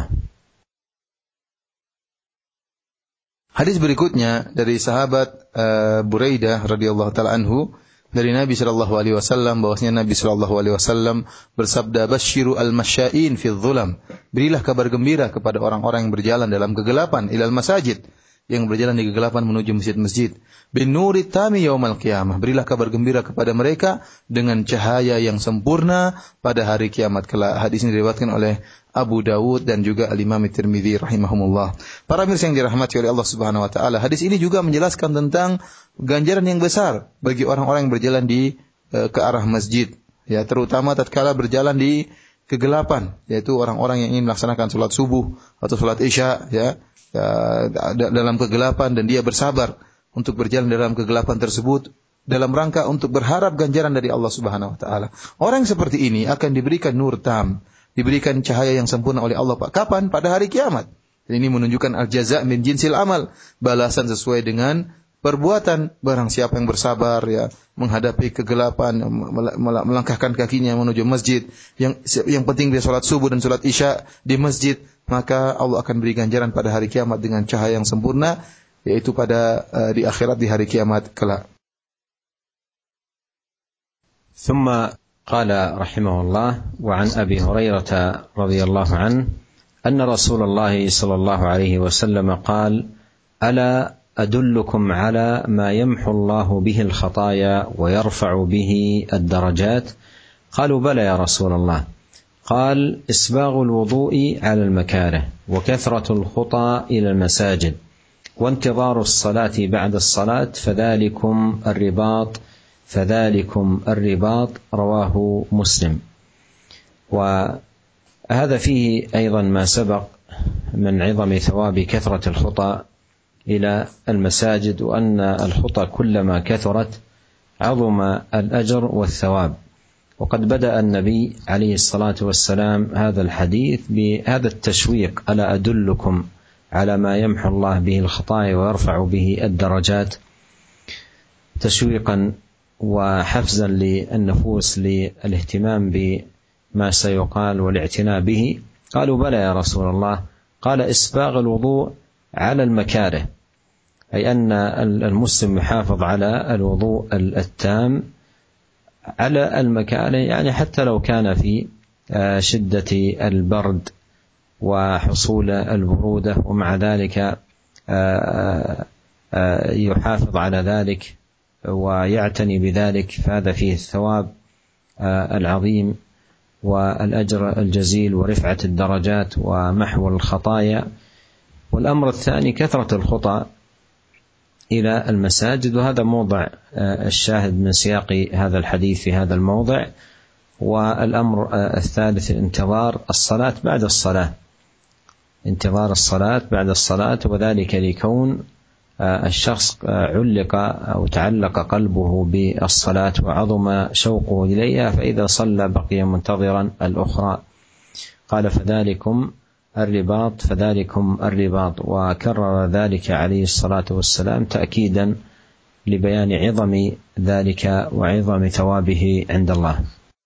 Hadis berikutnya dari sahabat uh, Buraidah radhiyallahu taala anhu dari Nabi sallallahu alaihi wasallam, bahwasanya Nabi sallallahu alaihi wasallam bersabda, "Basyiru al-masya'in fi dhulam." Berilah kabar gembira kepada orang-orang yang berjalan dalam kegelapan ilal masajid, yang berjalan di kegelapan menuju masjid-masjid. Bin nuri tami yaumal qiyamah. Berilah kabar gembira kepada mereka dengan cahaya yang sempurna pada hari kiamat kelak. Hadis ini diriwayatkan oleh Abu Dawud dan juga Al-Imam Tirmidzi rahimahumullah. Para mirsa yang dirahmati oleh Allah Subhanahu wa taala, hadis ini juga menjelaskan tentang ganjaran yang besar bagi orang-orang yang berjalan di e, ke arah masjid, ya, terutama tatkala berjalan di kegelapan, yaitu orang-orang yang ingin melaksanakan salat subuh atau salat isya, ya, ya dalam kegelapan, dan dia bersabar untuk berjalan dalam kegelapan tersebut dalam rangka untuk berharap ganjaran dari Allah Subhanahu wa taala. Orang seperti ini akan diberikan nur tam, diberikan cahaya yang sempurna oleh Allah. Pak, kapan? Pada hari kiamat. Dan ini menunjukkan al-jaza' min jinsil amal, balasan sesuai dengan perbuatan. Barang siapa yang bersabar, ya, menghadapi kegelapan, melangkahkan kakinya menuju masjid, yang yang penting dia salat subuh dan salat isya di masjid, maka Allah akan beri ganjaran pada hari kiamat dengan cahaya yang sempurna, yaitu pada uh, di akhirat, di hari kiamat kelak. ثم قال رحمه الله: وعن أبي هريرة رضي الله عنه أن رسول الله صلى الله عليه وسلم قال: ألا أدلكم على ما يمحو الله به الخطايا ويرفع به الدرجات؟ قالوا: بلى يا رسول الله. قال: إسباغ الوضوء على المكاره، وكثرة الخطى إلى المساجد، وانتظار الصلاة بعد الصلاة، فذلكم الرباط فذلكم الرباط. رواه مسلم. وهذا فيه أيضا ما سبق من عظم ثواب كثرة الخطى إلى المساجد، وأن الخطى كلما كثرت عظم الأجر والثواب. وقد بدأ النبي عليه الصلاة والسلام هذا الحديث بهذا التشويق: ألا أدلكم على ما يمحو الله به الخطايا ويرفع به الدرجات، تشويقا وحفزا للنفوس للاهتمام بما سيقال والاعتناء به. قالوا: بلى يا رسول الله. قال: إسباغ الوضوء على المكاره، أي أن المسلم يحافظ على الوضوء التام على المكاره، يعني حتى لو كان في شدة البرد وحصول البرودة، ومع ذلك يحافظ على ذلك ويعتني بذلك، فهذا فيه الثواب العظيم والأجر الجزيل ورفعة الدرجات ومحو الخطايا. والأمر الثاني كثرة الخطى إلى المساجد، وهذا موضع الشاهد من سياق هذا الحديث في هذا الموضع. والأمر الثالث انتظار الصلاة بعد الصلاة، انتظار الصلاة بعد الصلاة، وذلك لكون الشخص علق أو تعلق قلبه بالصلاة وعظم شوقه إليها، فإذا صلى بقي منتظرا الأخرى. قال: فذلكم الرباط فذلكم الرباط. وكرر ذلك عليه الصلاة والسلام تأكيدا لبيان عظم ذلك وعظم ثوابه عند الله.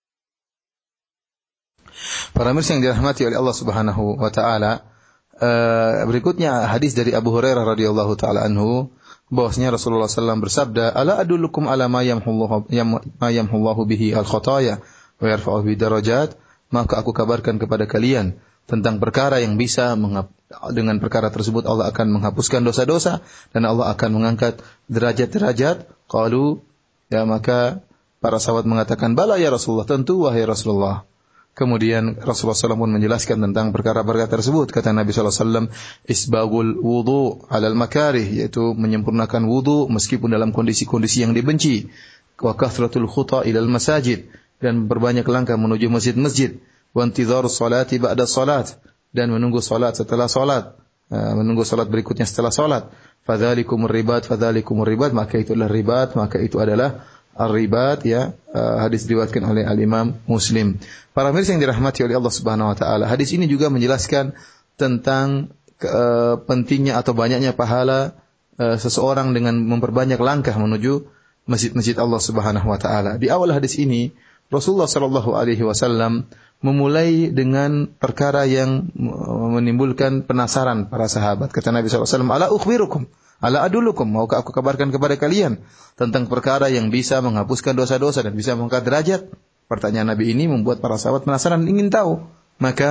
Para mirsa yang dirahmati oleh Allah Subhanahu wa taala, Uh, berikutnya hadis dari Abu Hurairah radhiyallahu taala anhu, bahwasanya Rasulullah sallallahu alaihi wasallam bersabda: "Ala adullukum ala ma yamhullahu ma yamhullahu bihi al-khataaya wa yarfa'u bi darajat?" Maka aku kabarkan kepada kalian tentang perkara yang bisa dengan perkara tersebut Allah akan menghapuskan dosa-dosa dan Allah akan mengangkat derajat-derajat. Qalu, ya, maka para sahabat mengatakan: "Bala ya Rasulullah, tentu wahai Rasulullah." Kemudian Rasulullah shallallahu alaihi wasallam pun menjelaskan tentang perkara-perkara tersebut. Kata Nabi shallallahu alaihi wasallam, isbagul wudu alal makarih, yaitu menyempurnakan wudu meskipun dalam kondisi-kondisi yang dibenci. Wa kathratul khuta ilal masajid, dan berbanyak langkah menuju masjid-masjid. Wa intidharus salati ba'da salat, dan menunggu salat setelah salat, menunggu salat berikutnya setelah salat. Fadzalikumur ribat fadzalikumur ribat, maka itu adalah ribat, maka itu adalah ar-ribat, ya. Uh, hadis diriwayatkan oleh Al-Imam Muslim. Para mirsa yang dirahmati oleh Allah Subhanahu wa taala, hadis ini juga menjelaskan tentang uh, pentingnya atau banyaknya pahala uh, seseorang dengan memperbanyak langkah menuju masjid-masjid Allah Subhanahu wa taala. Di awal hadis ini Rasulullah sallallahu alaihi wasallam memulai dengan perkara yang menimbulkan penasaran para sahabat. Kata Nabi sallallahu alaihi wasallam, "Ala ukhbirukum, ala adulukum, maukah aku kabarkan kepada kalian tentang perkara yang bisa menghapuskan dosa-dosa dan bisa mengangkat derajat?" Pertanyaan Nabi ini membuat para sahabat penasaran, ingin tahu. Maka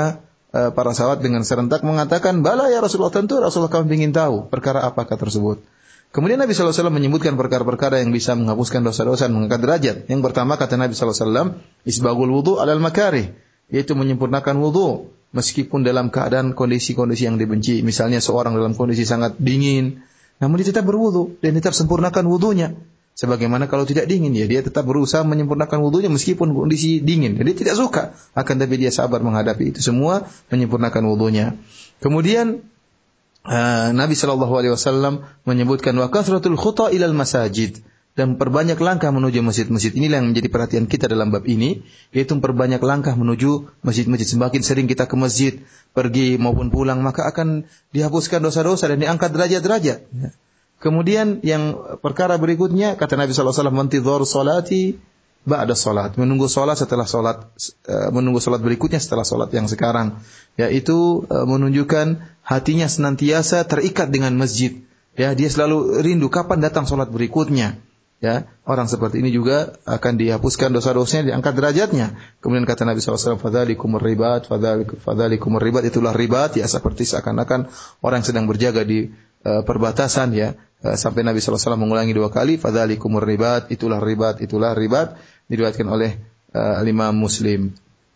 uh, para sahabat dengan serentak mengatakan, "Bala ya Rasulullah, tentu Rasulullah kami ingin tahu perkara apakah tersebut." Kemudian Nabi sallallahu alaihi wasallam menyebutkan perkara-perkara yang bisa menghapuskan dosa-dosa dan mengangkat derajat. Yang pertama kata Nabi sallallahu alaihi wasallam, "Isbagul wudu 'alal makarih," yaitu menyempurnakan wudu meskipun dalam keadaan kondisi-kondisi yang dibenci. Misalnya seorang dalam kondisi sangat dingin, namun dia tetap berwudu dan tetap sempurnakan wudunya. Sebagaimana kalau tidak dingin, ya dia tetap berusaha menyempurnakan wudunya meskipun kondisi dingin. Jadi tidak suka, akan tapi dia sabar menghadapi itu semua, menyempurnakan wudunya. Kemudian uh, Nabi sallallahu alaihi wasallam menyebutkan wa kathratul khuta ilal masajid, dan perbanyak langkah menuju masjid-masjid. Inilah yang menjadi perhatian kita dalam bab ini, yaitu perbanyak langkah menuju masjid-masjid. Semakin sering kita ke masjid, pergi maupun pulang, maka akan dihapuskan dosa-dosa dan diangkat derajat-derajat. Kemudian yang perkara berikutnya kata Nabi sallallahu alaihi wasallam, "Mantidhar salati ba'da salat," menunggu salat setelah salat, menunggu salat berikutnya setelah salat yang sekarang, yaitu menunjukkan hatinya senantiasa terikat dengan masjid. Ya, dia selalu rindu kapan datang salat berikutnya. Ya, orang seperti ini juga akan dihapuskan dosa-dosanya, diangkat derajatnya. Kemudian kata Nabi sallallahu alaihi wasallam, "Fadzalikumur ribat, fadzalikumur ribat," itulah ribat, ya seperti seakan-akan orang yang sedang berjaga di uh, perbatasan, ya. Uh, sampai Nabi sallallahu alaihi wasallam mengulangi dua kali, "Fadzalikumur ribat," itulah ribat, itulah ribat, diriwayatkan oleh uh, Imam Muslim.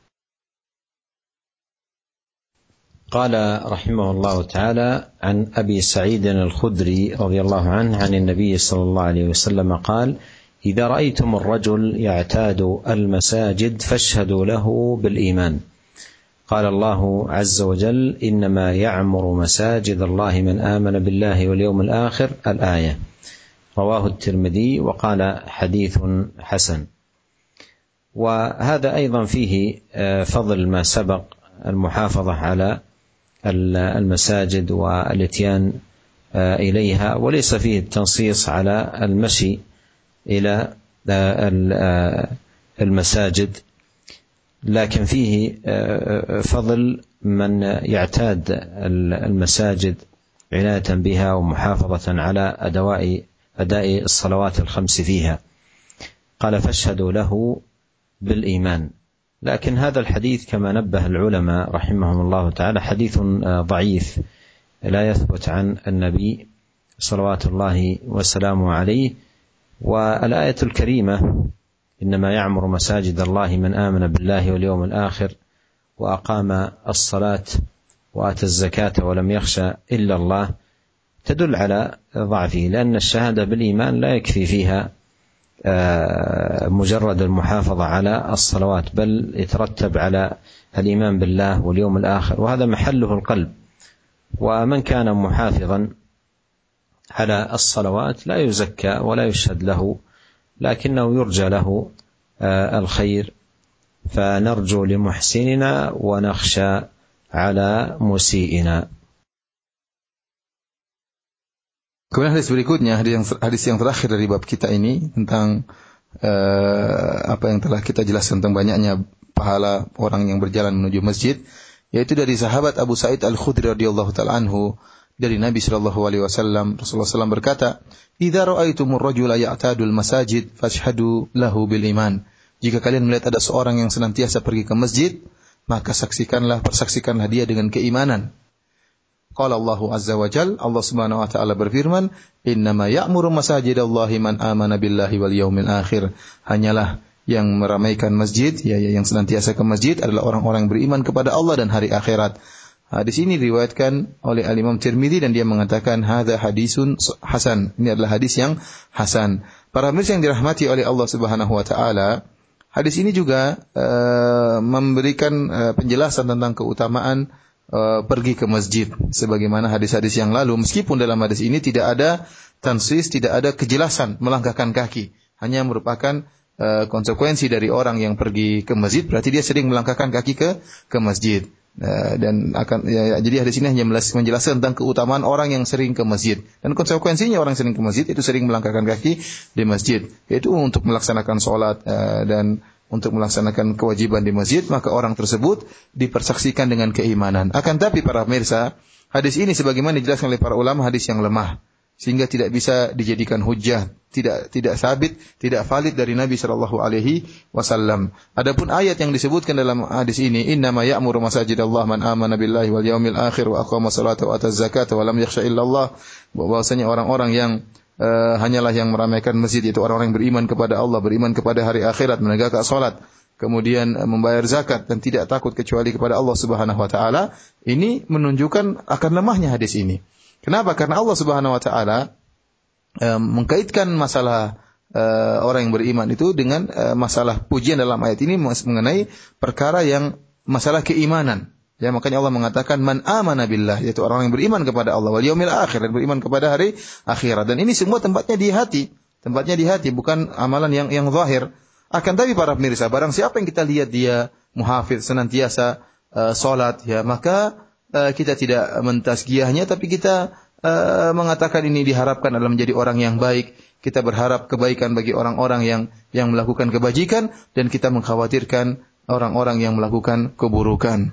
قال رحمه الله تعالى عن أبي سعيد الخدري رضي الله عنه عن النبي صلى الله عليه وسلم قال: إذا رأيتم الرجل يعتاد المساجد فاشهدوا له بالإيمان. قال الله عز وجل: إنما يعمر مساجد الله من آمن بالله واليوم الآخر، الآية. رواه الترمذي وقال حديث حسن. وهذا أيضا فيه فضل ما سبق، المحافظة على المساجد والاتيان إليها، وليس فيه التنصيص على المشي إلى المساجد، لكن فيه فضل من يعتاد المساجد عناية بها ومحافظة على أدواء أداء الصلوات الخمس فيها. قال: فاشهدوا له بالإيمان. لكن هذا الحديث كما نبه العلماء رحمهم الله تعالى حديث ضعيف لا يثبت عن النبي صلوات الله وسلامه عليه. والآية الكريمة: إنما يعمر مساجد الله من آمن بالله واليوم الآخر وأقام الصلاة وآتى الزكاة ولم يخشى إلا الله، تدل على ضعفه، لأن الشهادة بالإيمان لا يكفي فيها مجرد المحافظة على الصلوات، بل يترتب على الإيمان بالله واليوم الآخر، وهذا محله القلب. ومن كان محافظا على الصلوات لا يزكى ولا يشهد له، لكنه يرجى له الخير، فنرجو لمحسننا ونخشى على مسيئنا. Kemudian hadis berikutnya, hadis yang, hadis yang terakhir dari bab kita ini tentang uh, apa yang telah kita jelaskan tentang banyaknya pahala orang yang berjalan menuju masjid, yaitu dari sahabat Abu Sa'id Al-Khudri radhiyallahu ta'ala anhu, dari Nabi sallallahu alaihi wasallam, Rasulullah sallallahu alaihi wasallam berkata, "Idza ra'aitumur rajula ya'tadul masajid fashhadu lahu bil iman." Jika kalian melihat ada seorang yang senantiasa pergi ke masjid, maka saksikanlah, persaksikanlah dia dengan keimanan. Qala Allahu azza wa jalla, Allah Subhanahu wa taala berfirman, "Innama ya'muru masajidallahi man amana billahi wal yaumil akhir." Hanyalah yang meramaikan masjid, ya, ya yang senantiasa ke masjid adalah orang-orang yang beriman kepada Allah dan hari akhirat. Hadis ini diriwayatkan oleh Al-Imam Tirmidzi dan dia mengatakan hadza hadisun hasan. Ini adalah hadis yang hasan. Para pemirsa yang dirahmati oleh Allah Subhanahu wa taala, hadis ini juga uh, memberikan uh, penjelasan tentang keutamaan Uh, pergi ke masjid sebagaimana hadis-hadis yang lalu, meskipun dalam hadis ini tidak ada tansis, tidak ada kejelasan melangkahkan kaki, hanya merupakan uh, konsekuensi dari orang yang pergi ke masjid, berarti dia sering melangkahkan kaki ke ke masjid. Uh, dan akan ya, ya, jadi hadis ini hanya menjelaskan tentang keutamaan orang yang sering ke masjid, dan konsekuensinya orang sering ke masjid itu sering melangkahkan kaki di masjid, yaitu untuk melaksanakan sholat uh, dan untuk melaksanakan kewajiban di masjid, maka orang tersebut dipersaksikan dengan keimanan. Akan tapi para pemirsa, hadis ini sebagaimana dijelaskan oleh para ulama hadis yang lemah. sehingga tidak bisa dijadikan hujjah, tidak tidak sabit, tidak valid dari Nabi sallallahu alaihi wasallam. Adapun ayat yang disebutkan dalam hadis ini, innama ya'muru masajidallah man amana billahi wal yaumil akhir wa aqama salata wa ata zakata wa lam yakhsha illallah, bahwasanya orang-orang yang uh, hanyalah yang meramaikan masjid itu orang-orang yang beriman kepada Allah, beriman kepada hari akhirat, menegakkan salat, kemudian uh, membayar zakat dan tidak takut kecuali kepada Allah Subhanahu wa taala. Ini menunjukkan akan lemahnya hadis ini. Kenapa? Karena Allah Subhanahu wa taala uh, mengkaitkan masalah uh, orang yang beriman itu dengan uh, masalah pujian dalam ayat ini mengenai perkara yang masalah keimanan. Ya, makanya Allah mengatakan man amana billah, yaitu orang yang beriman kepada Allah, wal yaumil akhir, dan beriman kepada hari akhirat. Dan ini semua tempatnya di hati, tempatnya di hati, bukan amalan yang yang zahir. Akan tapi para pemirsa, barang siapa yang kita lihat dia muhafidz, senantiasa uh, salat, ya, maka uh, kita tidak mentasgiyahnya, tapi kita uh, mengatakan ini diharapkan adalah menjadi orang yang baik. Kita berharap kebaikan bagi orang-orang yang yang melakukan kebajikan, dan kita mengkhawatirkan orang-orang yang melakukan keburukan.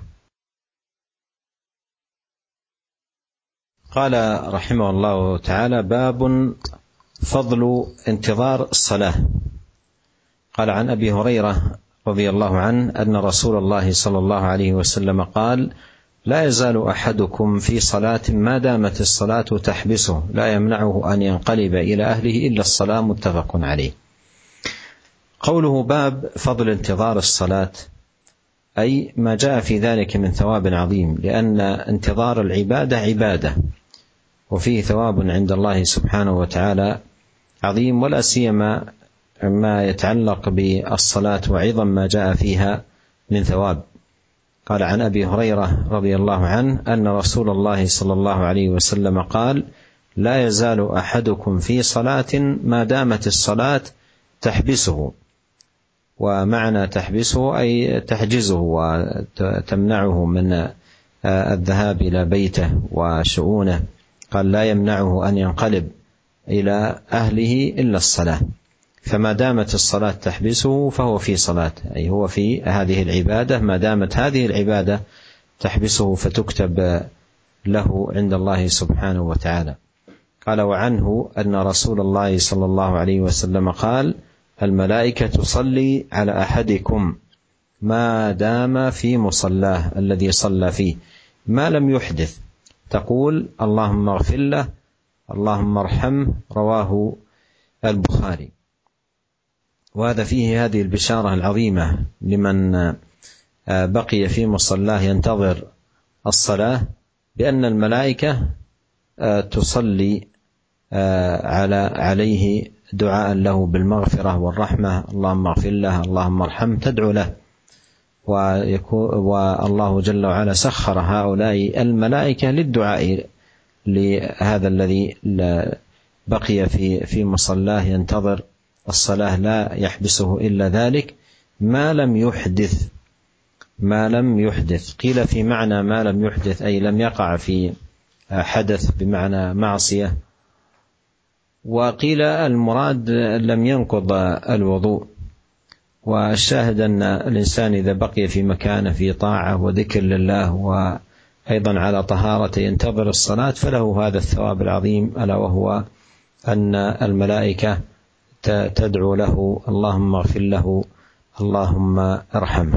قال رحمه الله تعالى باب فضل انتظار الصلاة. قال عن أبي هريرة رضي الله عنه أن رسول الله صلى الله عليه وسلم قال لا يزال أحدكم في صلاة ما دامت الصلاة تحبسه لا يمنعه أن ينقلب إلى أهله إلا الصلاة متفق عليه. قوله باب فضل انتظار الصلاة أي ما جاء في ذلك من ثواب عظيم، لأن انتظار العبادة عبادة وفيه ثواب عند الله سبحانه وتعالى عظيم، ولا سيما ما يتعلق بالصلاة وعظم ما جاء فيها من ثواب. قال عن أبي هريرة رضي الله عنه أن رسول الله صلى الله عليه وسلم قال لا يزال أحدكم في صلاة ما دامت الصلاة تحبسه، ومعنى تحبسه أي تحجزه وتمنعه من الذهاب إلى بيته وشؤونه. قال لا يمنعه أن ينقلب إلى أهله إلا الصلاة، فما دامت الصلاة تحبسه فهو في صلاة، أي هو في هذه العبادة، ما دامت هذه العبادة تحبسه فتكتب له عند الله سبحانه وتعالى. قال وعنه أن رسول الله صلى الله عليه وسلم قال الملائكة تصلي على أحدكم ما دام في مصلاه الذي صلى فيه ما لم يحدث، تقول اللهم اغفر له اللهم ارحمه، رواه البخاري. وهذا فيه هذه البشارة العظيمة لمن بقي في مصلاه ينتظر الصلاة، بأن الملائكة تصلي على عليه دعاء له بالمغفرة والرحمة، اللهم اغفر له اللهم ارحمه، تدعو له. والله جل وعلا سخر هؤلاء الملائكة للدعاء لهذا الذي بقي في في مصلاه ينتظر الصلاة، لا يحبسه إلا ذلك ما لم يحدث ما لم يحدث. قيل في معنى ما لم يحدث أي لم يقع في حدث بمعنى معصية، وقيل المراد لم ينقض الوضوء. والشاهد أن الإنسان إذا بقي في مكانه في طاعة وذكر لله وأيضا على طهارة ينتظر الصلاة فله هذا الثواب العظيم، ألا وهو أن الملائكة تدعو له اللهم اغفر له اللهم ارحمه.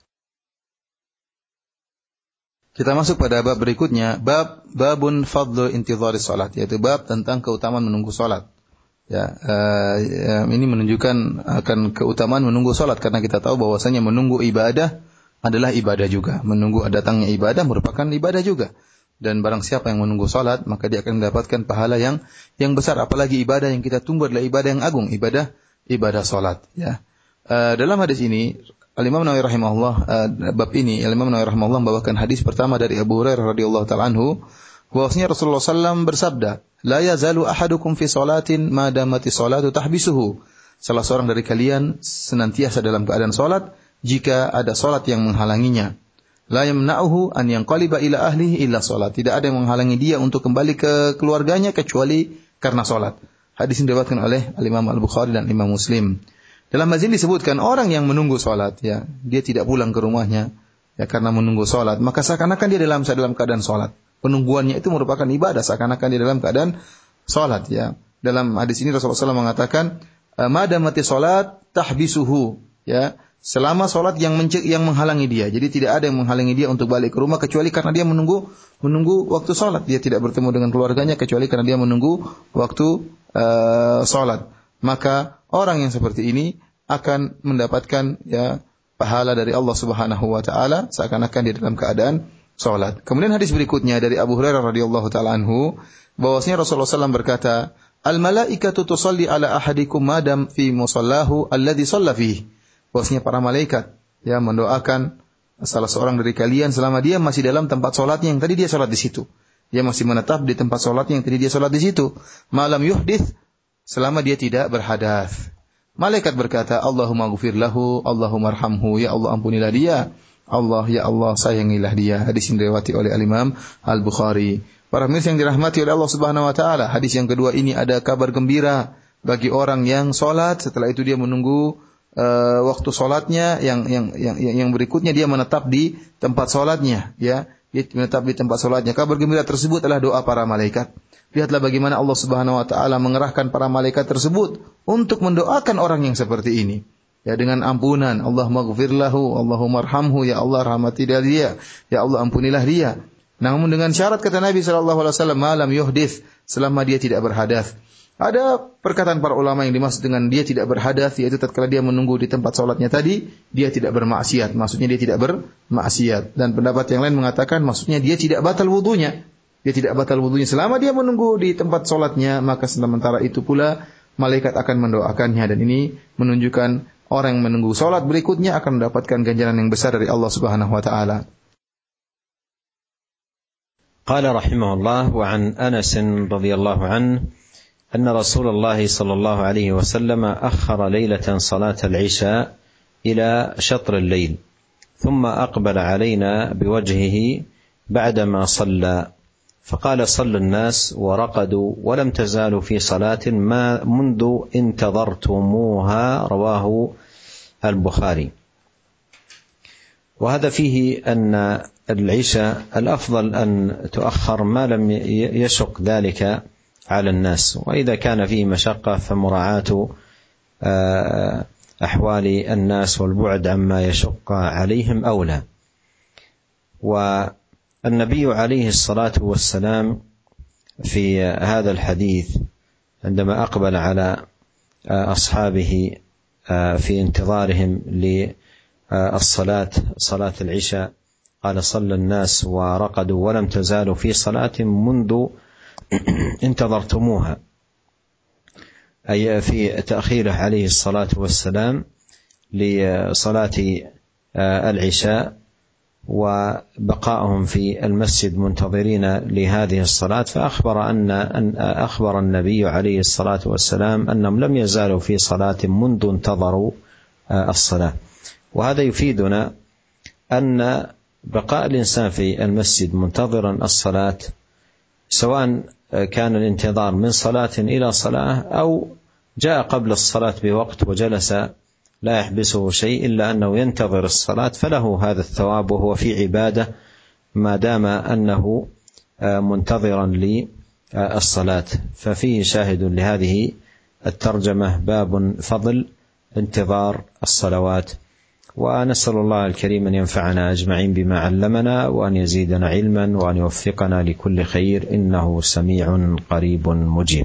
Kita masuk pada bab berikutnya, bab babun fadlu intidharis salat, yaitu bab tentang keutamaan menunggu salat. Ya, uh, ini menunjukkan akan keutamaan menunggu salat, karena kita tahu bahwasanya menunggu ibadah adalah ibadah juga. Menunggu datangnya ibadah merupakan ibadah juga. Dan barang siapa yang menunggu salat, maka dia akan mendapatkan pahala yang yang besar. Apalagi ibadah yang kita tunggu adalah ibadah yang agung, ibadah ibadah salat. Ya, uh, dalam hadis ini Al-Imam Nawawi rahimahullah, uh, bab ini Al-Imam Nawawi rahimahullah membawakan hadis pertama dari Abu Hurairah radhiyallahu taala anhu, bahwasanya Rasulullah sallallahu alaihi wasallam bersabda, la yazalu ahadukum fi salatin ma damati salatu tahbisuhu. Salah seorang dari kalian senantiasa dalam keadaan salat jika ada salat yang menghalanginya. La yamna'uhu an yanqaliba ila ahlihi illa salat. Tidak ada yang menghalangi dia untuk kembali ke keluarganya kecuali karena salat. Hadis ini diriwayatkan oleh Al-Imam Al-Bukhari dan Imam Muslim. Dalam hadis ini disebutkan orang yang menunggu salat, ya, dia tidak pulang ke rumahnya ya karena menunggu salat, maka seakan-akan dia dalam dalam keadaan salat. Penungguannya itu merupakan ibadah, seakan-akan dia dalam keadaan salat ya. Dalam hadis ini Rasulullah shallallahu alaihi wasallam mengatakan, madamati salat tahbisuhu, ya. Selama salat yang mencek, yang menghalangi dia. Jadi tidak ada yang menghalangi dia untuk balik ke rumah kecuali karena dia menunggu menunggu waktu salat. Dia tidak bertemu dengan keluarganya kecuali karena dia menunggu waktu uh, salat. Maka orang yang seperti ini akan mendapatkan ya pahala dari Allah Subhanahu wa taala seakan-akan dia dalam keadaan salat. Kemudian hadis berikutnya dari Abu Hurairah radhiyallahu taala anhu, bahwasanya Rasulullah shallallahu alaihi wasallam berkata, "Al-malaikatu tusalli ala ahadikum madam fi musallahu alladhi shalla fihi." Bahwasanya para malaikat ya mendoakan salah seorang dari kalian selama dia masih dalam tempat salatnya yang tadi dia salat di situ. Dia masih menetap di tempat salatnya yang tadi dia salat di situ. Malam yuhdits, selama dia tidak berhadas. Malaikat berkata, Allahumma ghfir lahu, Allahumma arhamhu, ya Allah ampunilah dia. Allah, ya Allah sayangilah dia. Hadis yang diriwayatkan oleh Al-Imam Al-Bukhari. Para pemirsa yang dirahmati oleh Allah Subhanahu wa taala, hadis yang kedua ini ada kabar gembira bagi orang yang salat, setelah itu dia menunggu Uh, waktu salatnya yang, yang yang yang berikutnya dia menetap di tempat salatnya, ya. Dia menetap di tempat salatnya. Kabar gembira tersebut adalah doa para malaikat. Lihatlah bagaimana Allah Subhanahu wa taala mengerahkan para malaikat tersebut untuk mendoakan orang yang seperti ini. Ya, dengan ampunan, Allahumma ghfir lahu, Allahumma arhamhu, ya Allah rahmati dia, ya Allah ampunilah dia. Namun dengan syarat kata Nabi sallallahu alaihi wasallam, malam yuhdits, selama dia tidak berhadas. Ada perkataan para ulama yang dimaksud dengan dia tidak berhadas, yaitu tatkala dia menunggu di tempat salatnya tadi, dia tidak bermaksiat. Maksudnya dia tidak bermaksiat. Dan pendapat yang lain mengatakan maksudnya dia tidak batal wudunya. Dia tidak batal wudunya. Selama dia menunggu di tempat salatnya, maka sementara itu pula malaikat akan mendoakannya. Dan ini menunjukkan orang yang menunggu salat berikutnya akan mendapatkan ganjaran yang besar dari Allah Subhanahu wa taala. Qala rahimahullah wa an Anas radhiyallahu anhu أن رسول الله صلى الله عليه وسلم أخر ليلة صلاة العشاء إلى شطر الليل ثم أقبل علينا بوجهه بعدما صلى فقال صلى الناس ورقدوا ولم تزالوا في صلاة ما منذ انتظرتموها رواه البخاري. وهذا فيه أن العشاء الأفضل أن تؤخر ما لم يشق ذلك على الناس، وإذا كان فيه مشقة فمراعاة أحوال الناس والبعد عما يشق عليهم أولى. والنبي عليه الصلاة والسلام في هذا الحديث عندما أقبل على أصحابه في انتظارهم للصلاة صلاة العشاء قال صلى الناس ورقدوا ولم تزالوا في صلاة منذ انتظرتموها، أي في تأخيره عليه الصلاة والسلام لصلاة العشاء وبقائهم في المسجد منتظرين لهذه الصلاة، فأخبر أن أخبر النبي عليه الصلاة والسلام أنهم لم يزالوا في صلاة منذ انتظروا الصلاة. وهذا يفيدنا أن بقاء الإنسان في المسجد منتظرا الصلاة سواء كان الانتظار من صلاة إلى صلاة أو جاء قبل الصلاة بوقت وجلس لا يحبسه شيء إلا أنه ينتظر الصلاة فله هذا الثواب وهو في عبادة ما دام أنه منتظرا للصلاة. ففيه شاهد لهذه الترجمة باب فضل انتظار الصلوات. ونسأل الله الكريم أن ينفعنا أجمعين بما علمنا وأن يزيدنا علما وأن يوفقنا لكل خير إنه سميع قريب مجيب.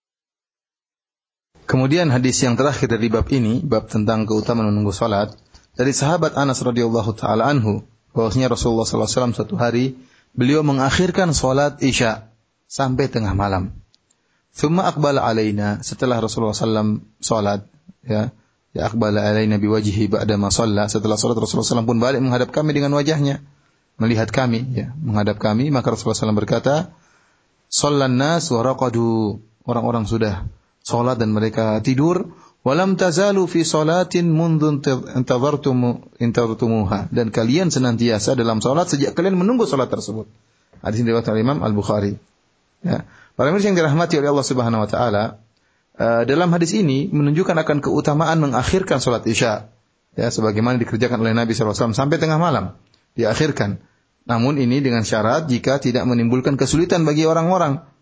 Kemudian hadis yang terakhir dari bab ini, bab tentang keutamaan menunggu salat, dari sahabat Anas radhiyallahu taala anhu, bahwasanya Rasulullah sallallahu alaihi wasallam suatu hari beliau mengakhirkan salat Isya sampai tengah malam. Tsumma aqbala alaina, setelah Rasulullah sallallahu alaihi wasallam salat, ya, ya aqbala alaina biwajhihi ba'da ma shalla, setelah salat Rasulullah sallallahu alaihi wasallam pun balik menghadap kami dengan wajahnya, melihat kami, ya, menghadap kami, maka Rasulullah sallallahu alaihi wasallam berkata, "Shallan nas wa raqadu." Orang-orang sudah salat dan mereka tidur, walam tazalu fi salatin mundhu intadhartum intadhartumuha, dan kalian senantiasa dalam salat sejak kalian menunggu salat tersebut. Hadis ini riwayat Imam Al-Bukhari. Ya. Para pemirsa yang dirahmati oleh Allah Subhanahu wa taala, Uh, dalam hadis ini menunjukkan akan keutamaan mengakhirkan salat Isya, ya, sebagaimana dikerjakan oleh Nabi sallallahu alaihi wasallam sampai tengah malam diakhirkan. Namun ini dengan syarat jika tidak menimbulkan kesulitan bagi orang-orang,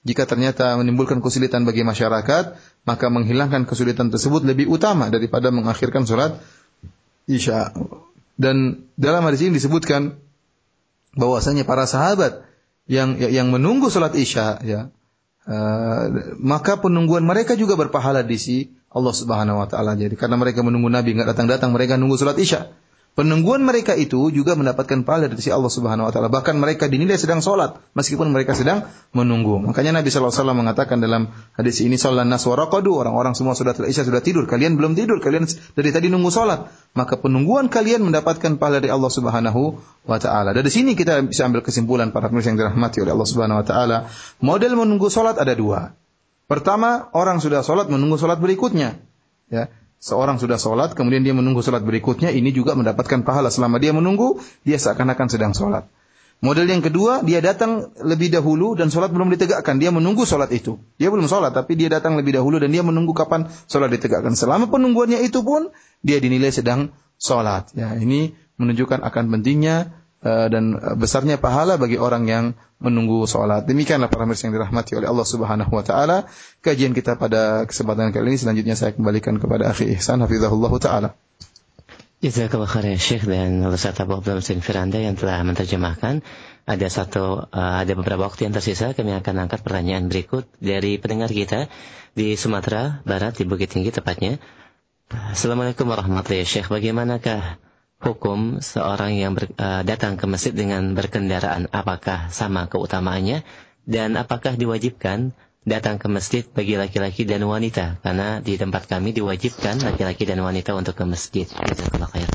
jika ternyata menimbulkan kesulitan bagi masyarakat, maka menghilangkan kesulitan tersebut lebih utama daripada mengakhirkan salat Isya. Dan dalam hadis ini disebutkan bahwasanya para sahabat yang yang menunggu salat Isya, ya, uh, maka penungguan mereka juga berpahala di sisi Allah Subhanahu wa taala. Jadi karena mereka menunggu Nabi enggak datang-datang, mereka nunggu salat Isya. Penungguan mereka itu juga mendapatkan pahala dari sisi Allah Subhanahu wa taala. Bahkan mereka dinilai sedang salat meskipun mereka sedang menunggu. Makanya Nabi sallallahu alaihi wasallam mengatakan dalam hadis ini, "Shallan nas wa raqadu", orang-orang semua sudah Isya sudah tidur, kalian belum tidur, kalian dari tadi nunggu salat. Maka penungguan kalian mendapatkan pahala dari Allah Subhanahu wa taala. Dari sini kita bisa ambil kesimpulan para pemirsa yang dirahmati oleh Allah Subhanahu wa taala, model menunggu salat ada dua. Pertama, orang sudah salat menunggu salat berikutnya, ya. Seorang sudah sholat, kemudian dia menunggu sholat berikutnya, ini juga mendapatkan pahala. Selama dia menunggu, dia seakan-akan sedang sholat. Model yang kedua, dia datang lebih dahulu dan sholat belum ditegakkan. Dia menunggu sholat itu. Dia belum sholat, tapi dia datang lebih dahulu dan dia menunggu kapan sholat ditegakkan. Selama penungguannya itu pun, dia dinilai sedang sholat. Ya, ini menunjukkan akan pentingnya uh, dan besarnya pahala bagi orang yang menunggu sholat. Demikianlah para pemirsa yang dirahmati oleh Allah Subhanahu wa taala. Kajian kita pada kesempatan kali ini, selanjutnya saya kembalikan kepada Akhi Ihsan hafizahullah taala. Jazakallahu khairan Syekh dan Ustaz Abu Abdul Muhsin Firanda yang telah menerjemahkan. Ada satu uh, ada beberapa waktu yang tersisa, kami akan angkat pertanyaan berikut dari pendengar kita di Sumatera Barat, di Bukit Tinggi tepatnya. Assalamualaikum warahmatullahi wabarakatuh. Syekh, bagaimanakah hukum seorang yang ber, uh, datang ke masjid dengan berkendaraan? Apakah sama keutamaannya? Dan apakah diwajibkan datang ke masjid bagi laki-laki dan wanita? Karena di tempat kami diwajibkan laki-laki dan wanita untuk ke masjid. Jazakallahu khair.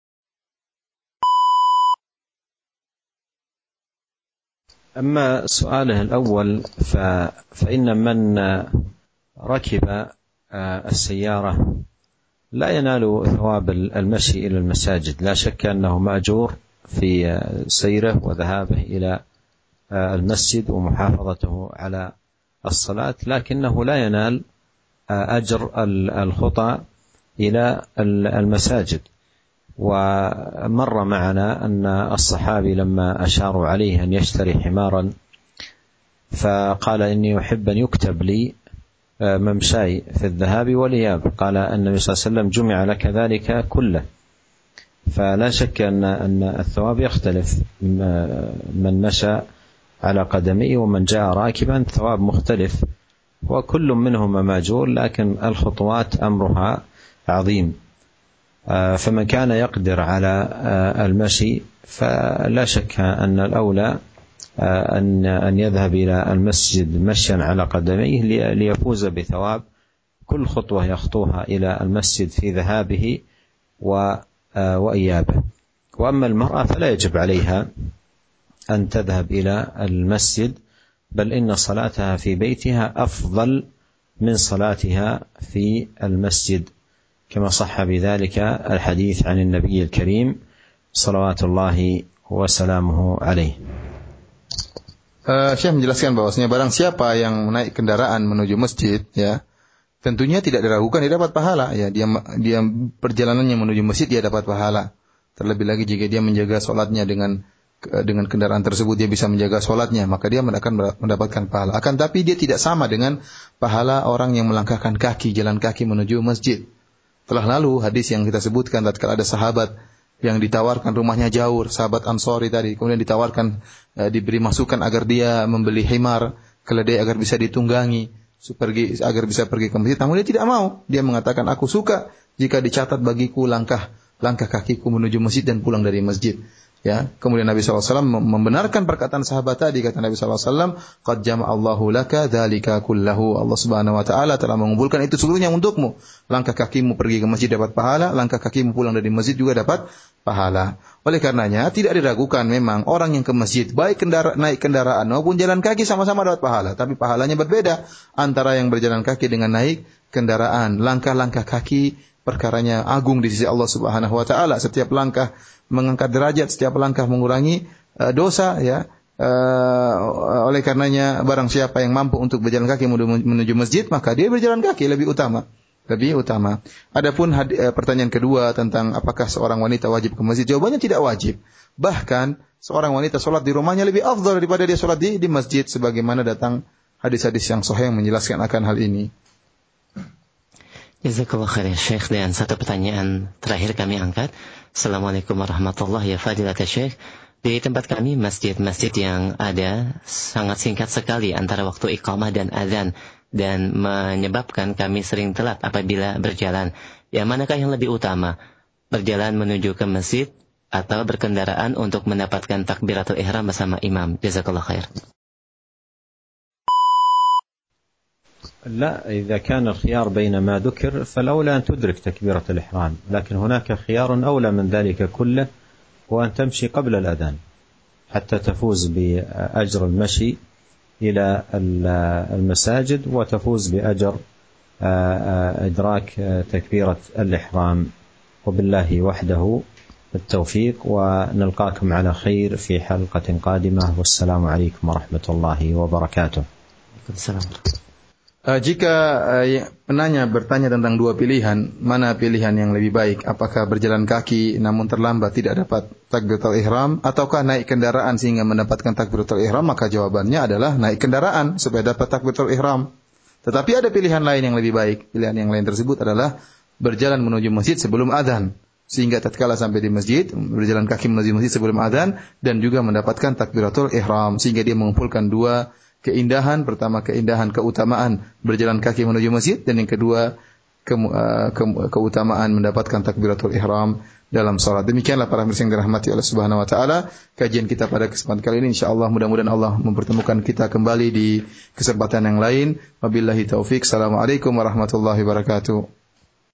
أما سؤاله الأول فإن من ركب السيارة لا ينال ثواب المشي إلى المساجد، لا شك أنه مأجور في سيره وذهابه إلى المسجد ومحافظته على الصلاة، لكنه لا ينال أجر الخطى إلى المساجد. ومر معنا أن الصحابي لما أشاروا عليه أن يشتري حمارا فقال إني أحب أن يكتب لي ممشاي في الذهاب والإياب، قال النبي صلى الله عليه وسلم جمع لك ذلك كله. فلا شك أن أن الثواب يختلف، من مشى على قدمه ومن جاء راكبا الثواب مختلف، وكل منهما ماجور، لكن الخطوات أمرها عظيم. فمن كان يقدر على المشي فلا شك أن الأولى أن أن يذهب إلى المسجد مشيا على قدميه ليفوز بثواب كل خطوة يخطوها إلى المسجد في ذهابه وإيابه. وأما المرأة فلا يجب عليها أن تذهب إلى المسجد، بل إن صلاتها في بيتها أفضل من صلاتها في المسجد، كما صح بذلك الحديث عن النبي الكريم صلوات الله وسلامه عليه. Uh, Syekh menjelaskan bahwasanya barang siapa yang menaik kendaraan menuju masjid, ya, tentunya tidak diragukan dia dapat pahala, ya. Dia dia perjalanannya menuju masjid dia dapat pahala. Terlebih lagi jika dia menjaga salatnya dengan dengan kendaraan tersebut, dia bisa menjaga salatnya, maka dia akan mendapatkan pahala. Akan tapi dia tidak sama dengan pahala orang yang melangkahkan kaki, jalan kaki menuju masjid. Telah lalu hadis yang kita sebutkan tatkala ada sahabat yang ditawarkan rumahnya jauh, sahabat Ansori tadi, kemudian ditawarkan e, diberi masukan agar dia membeli himar, keledai agar bisa ditunggangi, pergi, agar bisa pergi ke masjid. Namun dia tidak mau. Dia mengatakan, aku suka jika dicatat bagiku langkah langkah kakiku menuju masjid dan pulang dari masjid. Ya, kemudian Nabi shallallahu alaihi wasallam membenarkan perkataan sahabat tadi. Kata Nabi shallallahu alaihi wasallam, qad jama'allahu laka dzalika kullahu. Allah Subhanahu wa taala telah mengumpulkan itu seluruhnya untukmu. Langkah kakimu pergi ke masjid dapat pahala, langkah kakimu pulang dari masjid juga dapat pahala. Oleh karenanya tidak diragukan memang orang yang ke masjid baik kendara, naik kendaraan maupun jalan kaki sama-sama dapat pahala, tapi pahalanya berbeda antara yang berjalan kaki dengan naik kendaraan. Langkah-langkah kaki perkaranya agung di sisi Allah Subhanahu wa taala. Setiap langkah mengangkat derajat, setiap langkah mengurangi uh, dosa, ya. Uh, oleh karenanya barang siapa yang mampu untuk berjalan kaki menuju masjid, maka dia berjalan kaki lebih utama. Lebih utama. Adapun had, uh, pertanyaan kedua tentang apakah seorang wanita wajib ke masjid, jawabannya tidak wajib. Bahkan seorang wanita sholat di rumahnya lebih afdal daripada dia sholat di, di masjid, sebagaimana datang hadis-hadis yang sahih yang menjelaskan akan hal ini. Jazakallah khair ya Syekh. Dan satu pertanyaan terakhir kami angkat. Assalamualaikum warahmatullahi wabarakatuh Syekh. Di tempat kami masjid-masjid yang ada sangat singkat sekali antara waktu iqamah dan azan, dan menyebabkan kami sering telat apabila berjalan. Yang manakah yang lebih utama? Berjalan menuju ke masjid atau berkendaraan untuk mendapatkan takbiratul ihram bersama imam? Jazakallah khair. لا، إذا كان الخيار بين ما ذكر فالأولى أن تدرك تكبيرة الإحرام، لكن هناك خيار أولى من ذلك كله، وأن تمشي قبل الأذان حتى تفوز بأجر المشي إلى المساجد وتفوز بأجر إدراك تكبيرة الإحرام. وبالله وحده التوفيق، ونلقاكم على خير في حلقة قادمة، والسلام عليكم ورحمة الله وبركاته. Uh, jika uh, penanya bertanya tentang dua pilihan, mana pilihan yang lebih baik? Apakah berjalan kaki namun terlambat tidak dapat takbiratul ihram, ataukah naik kendaraan sehingga mendapatkan takbiratul ihram? Maka jawabannya adalah naik kendaraan supaya dapat takbiratul ihram. Tetapi ada pilihan lain yang lebih baik. Pilihan yang lain tersebut adalah berjalan menuju masjid sebelum adzan, sehingga tatkala sampai di masjid berjalan kaki menuju masjid sebelum adzan dan juga mendapatkan takbiratul ihram, sehingga dia mengumpulkan dua keindahan. Pertama, keindahan keutamaan berjalan kaki menuju masjid, dan yang kedua ke, uh, ke, keutamaan mendapatkan takbiratul ihram dalam salat. Demikianlah para pemirsa yang dirahmati Allah Subhanahu wa taala, kajian kita pada kesempatan kali ini. Insyaallah mudah-mudahan Allah mempertemukan kita kembali di kesempatan yang lain. Wabillahi taufik. Assalamualaikum warahmatullahi wabarakatuh.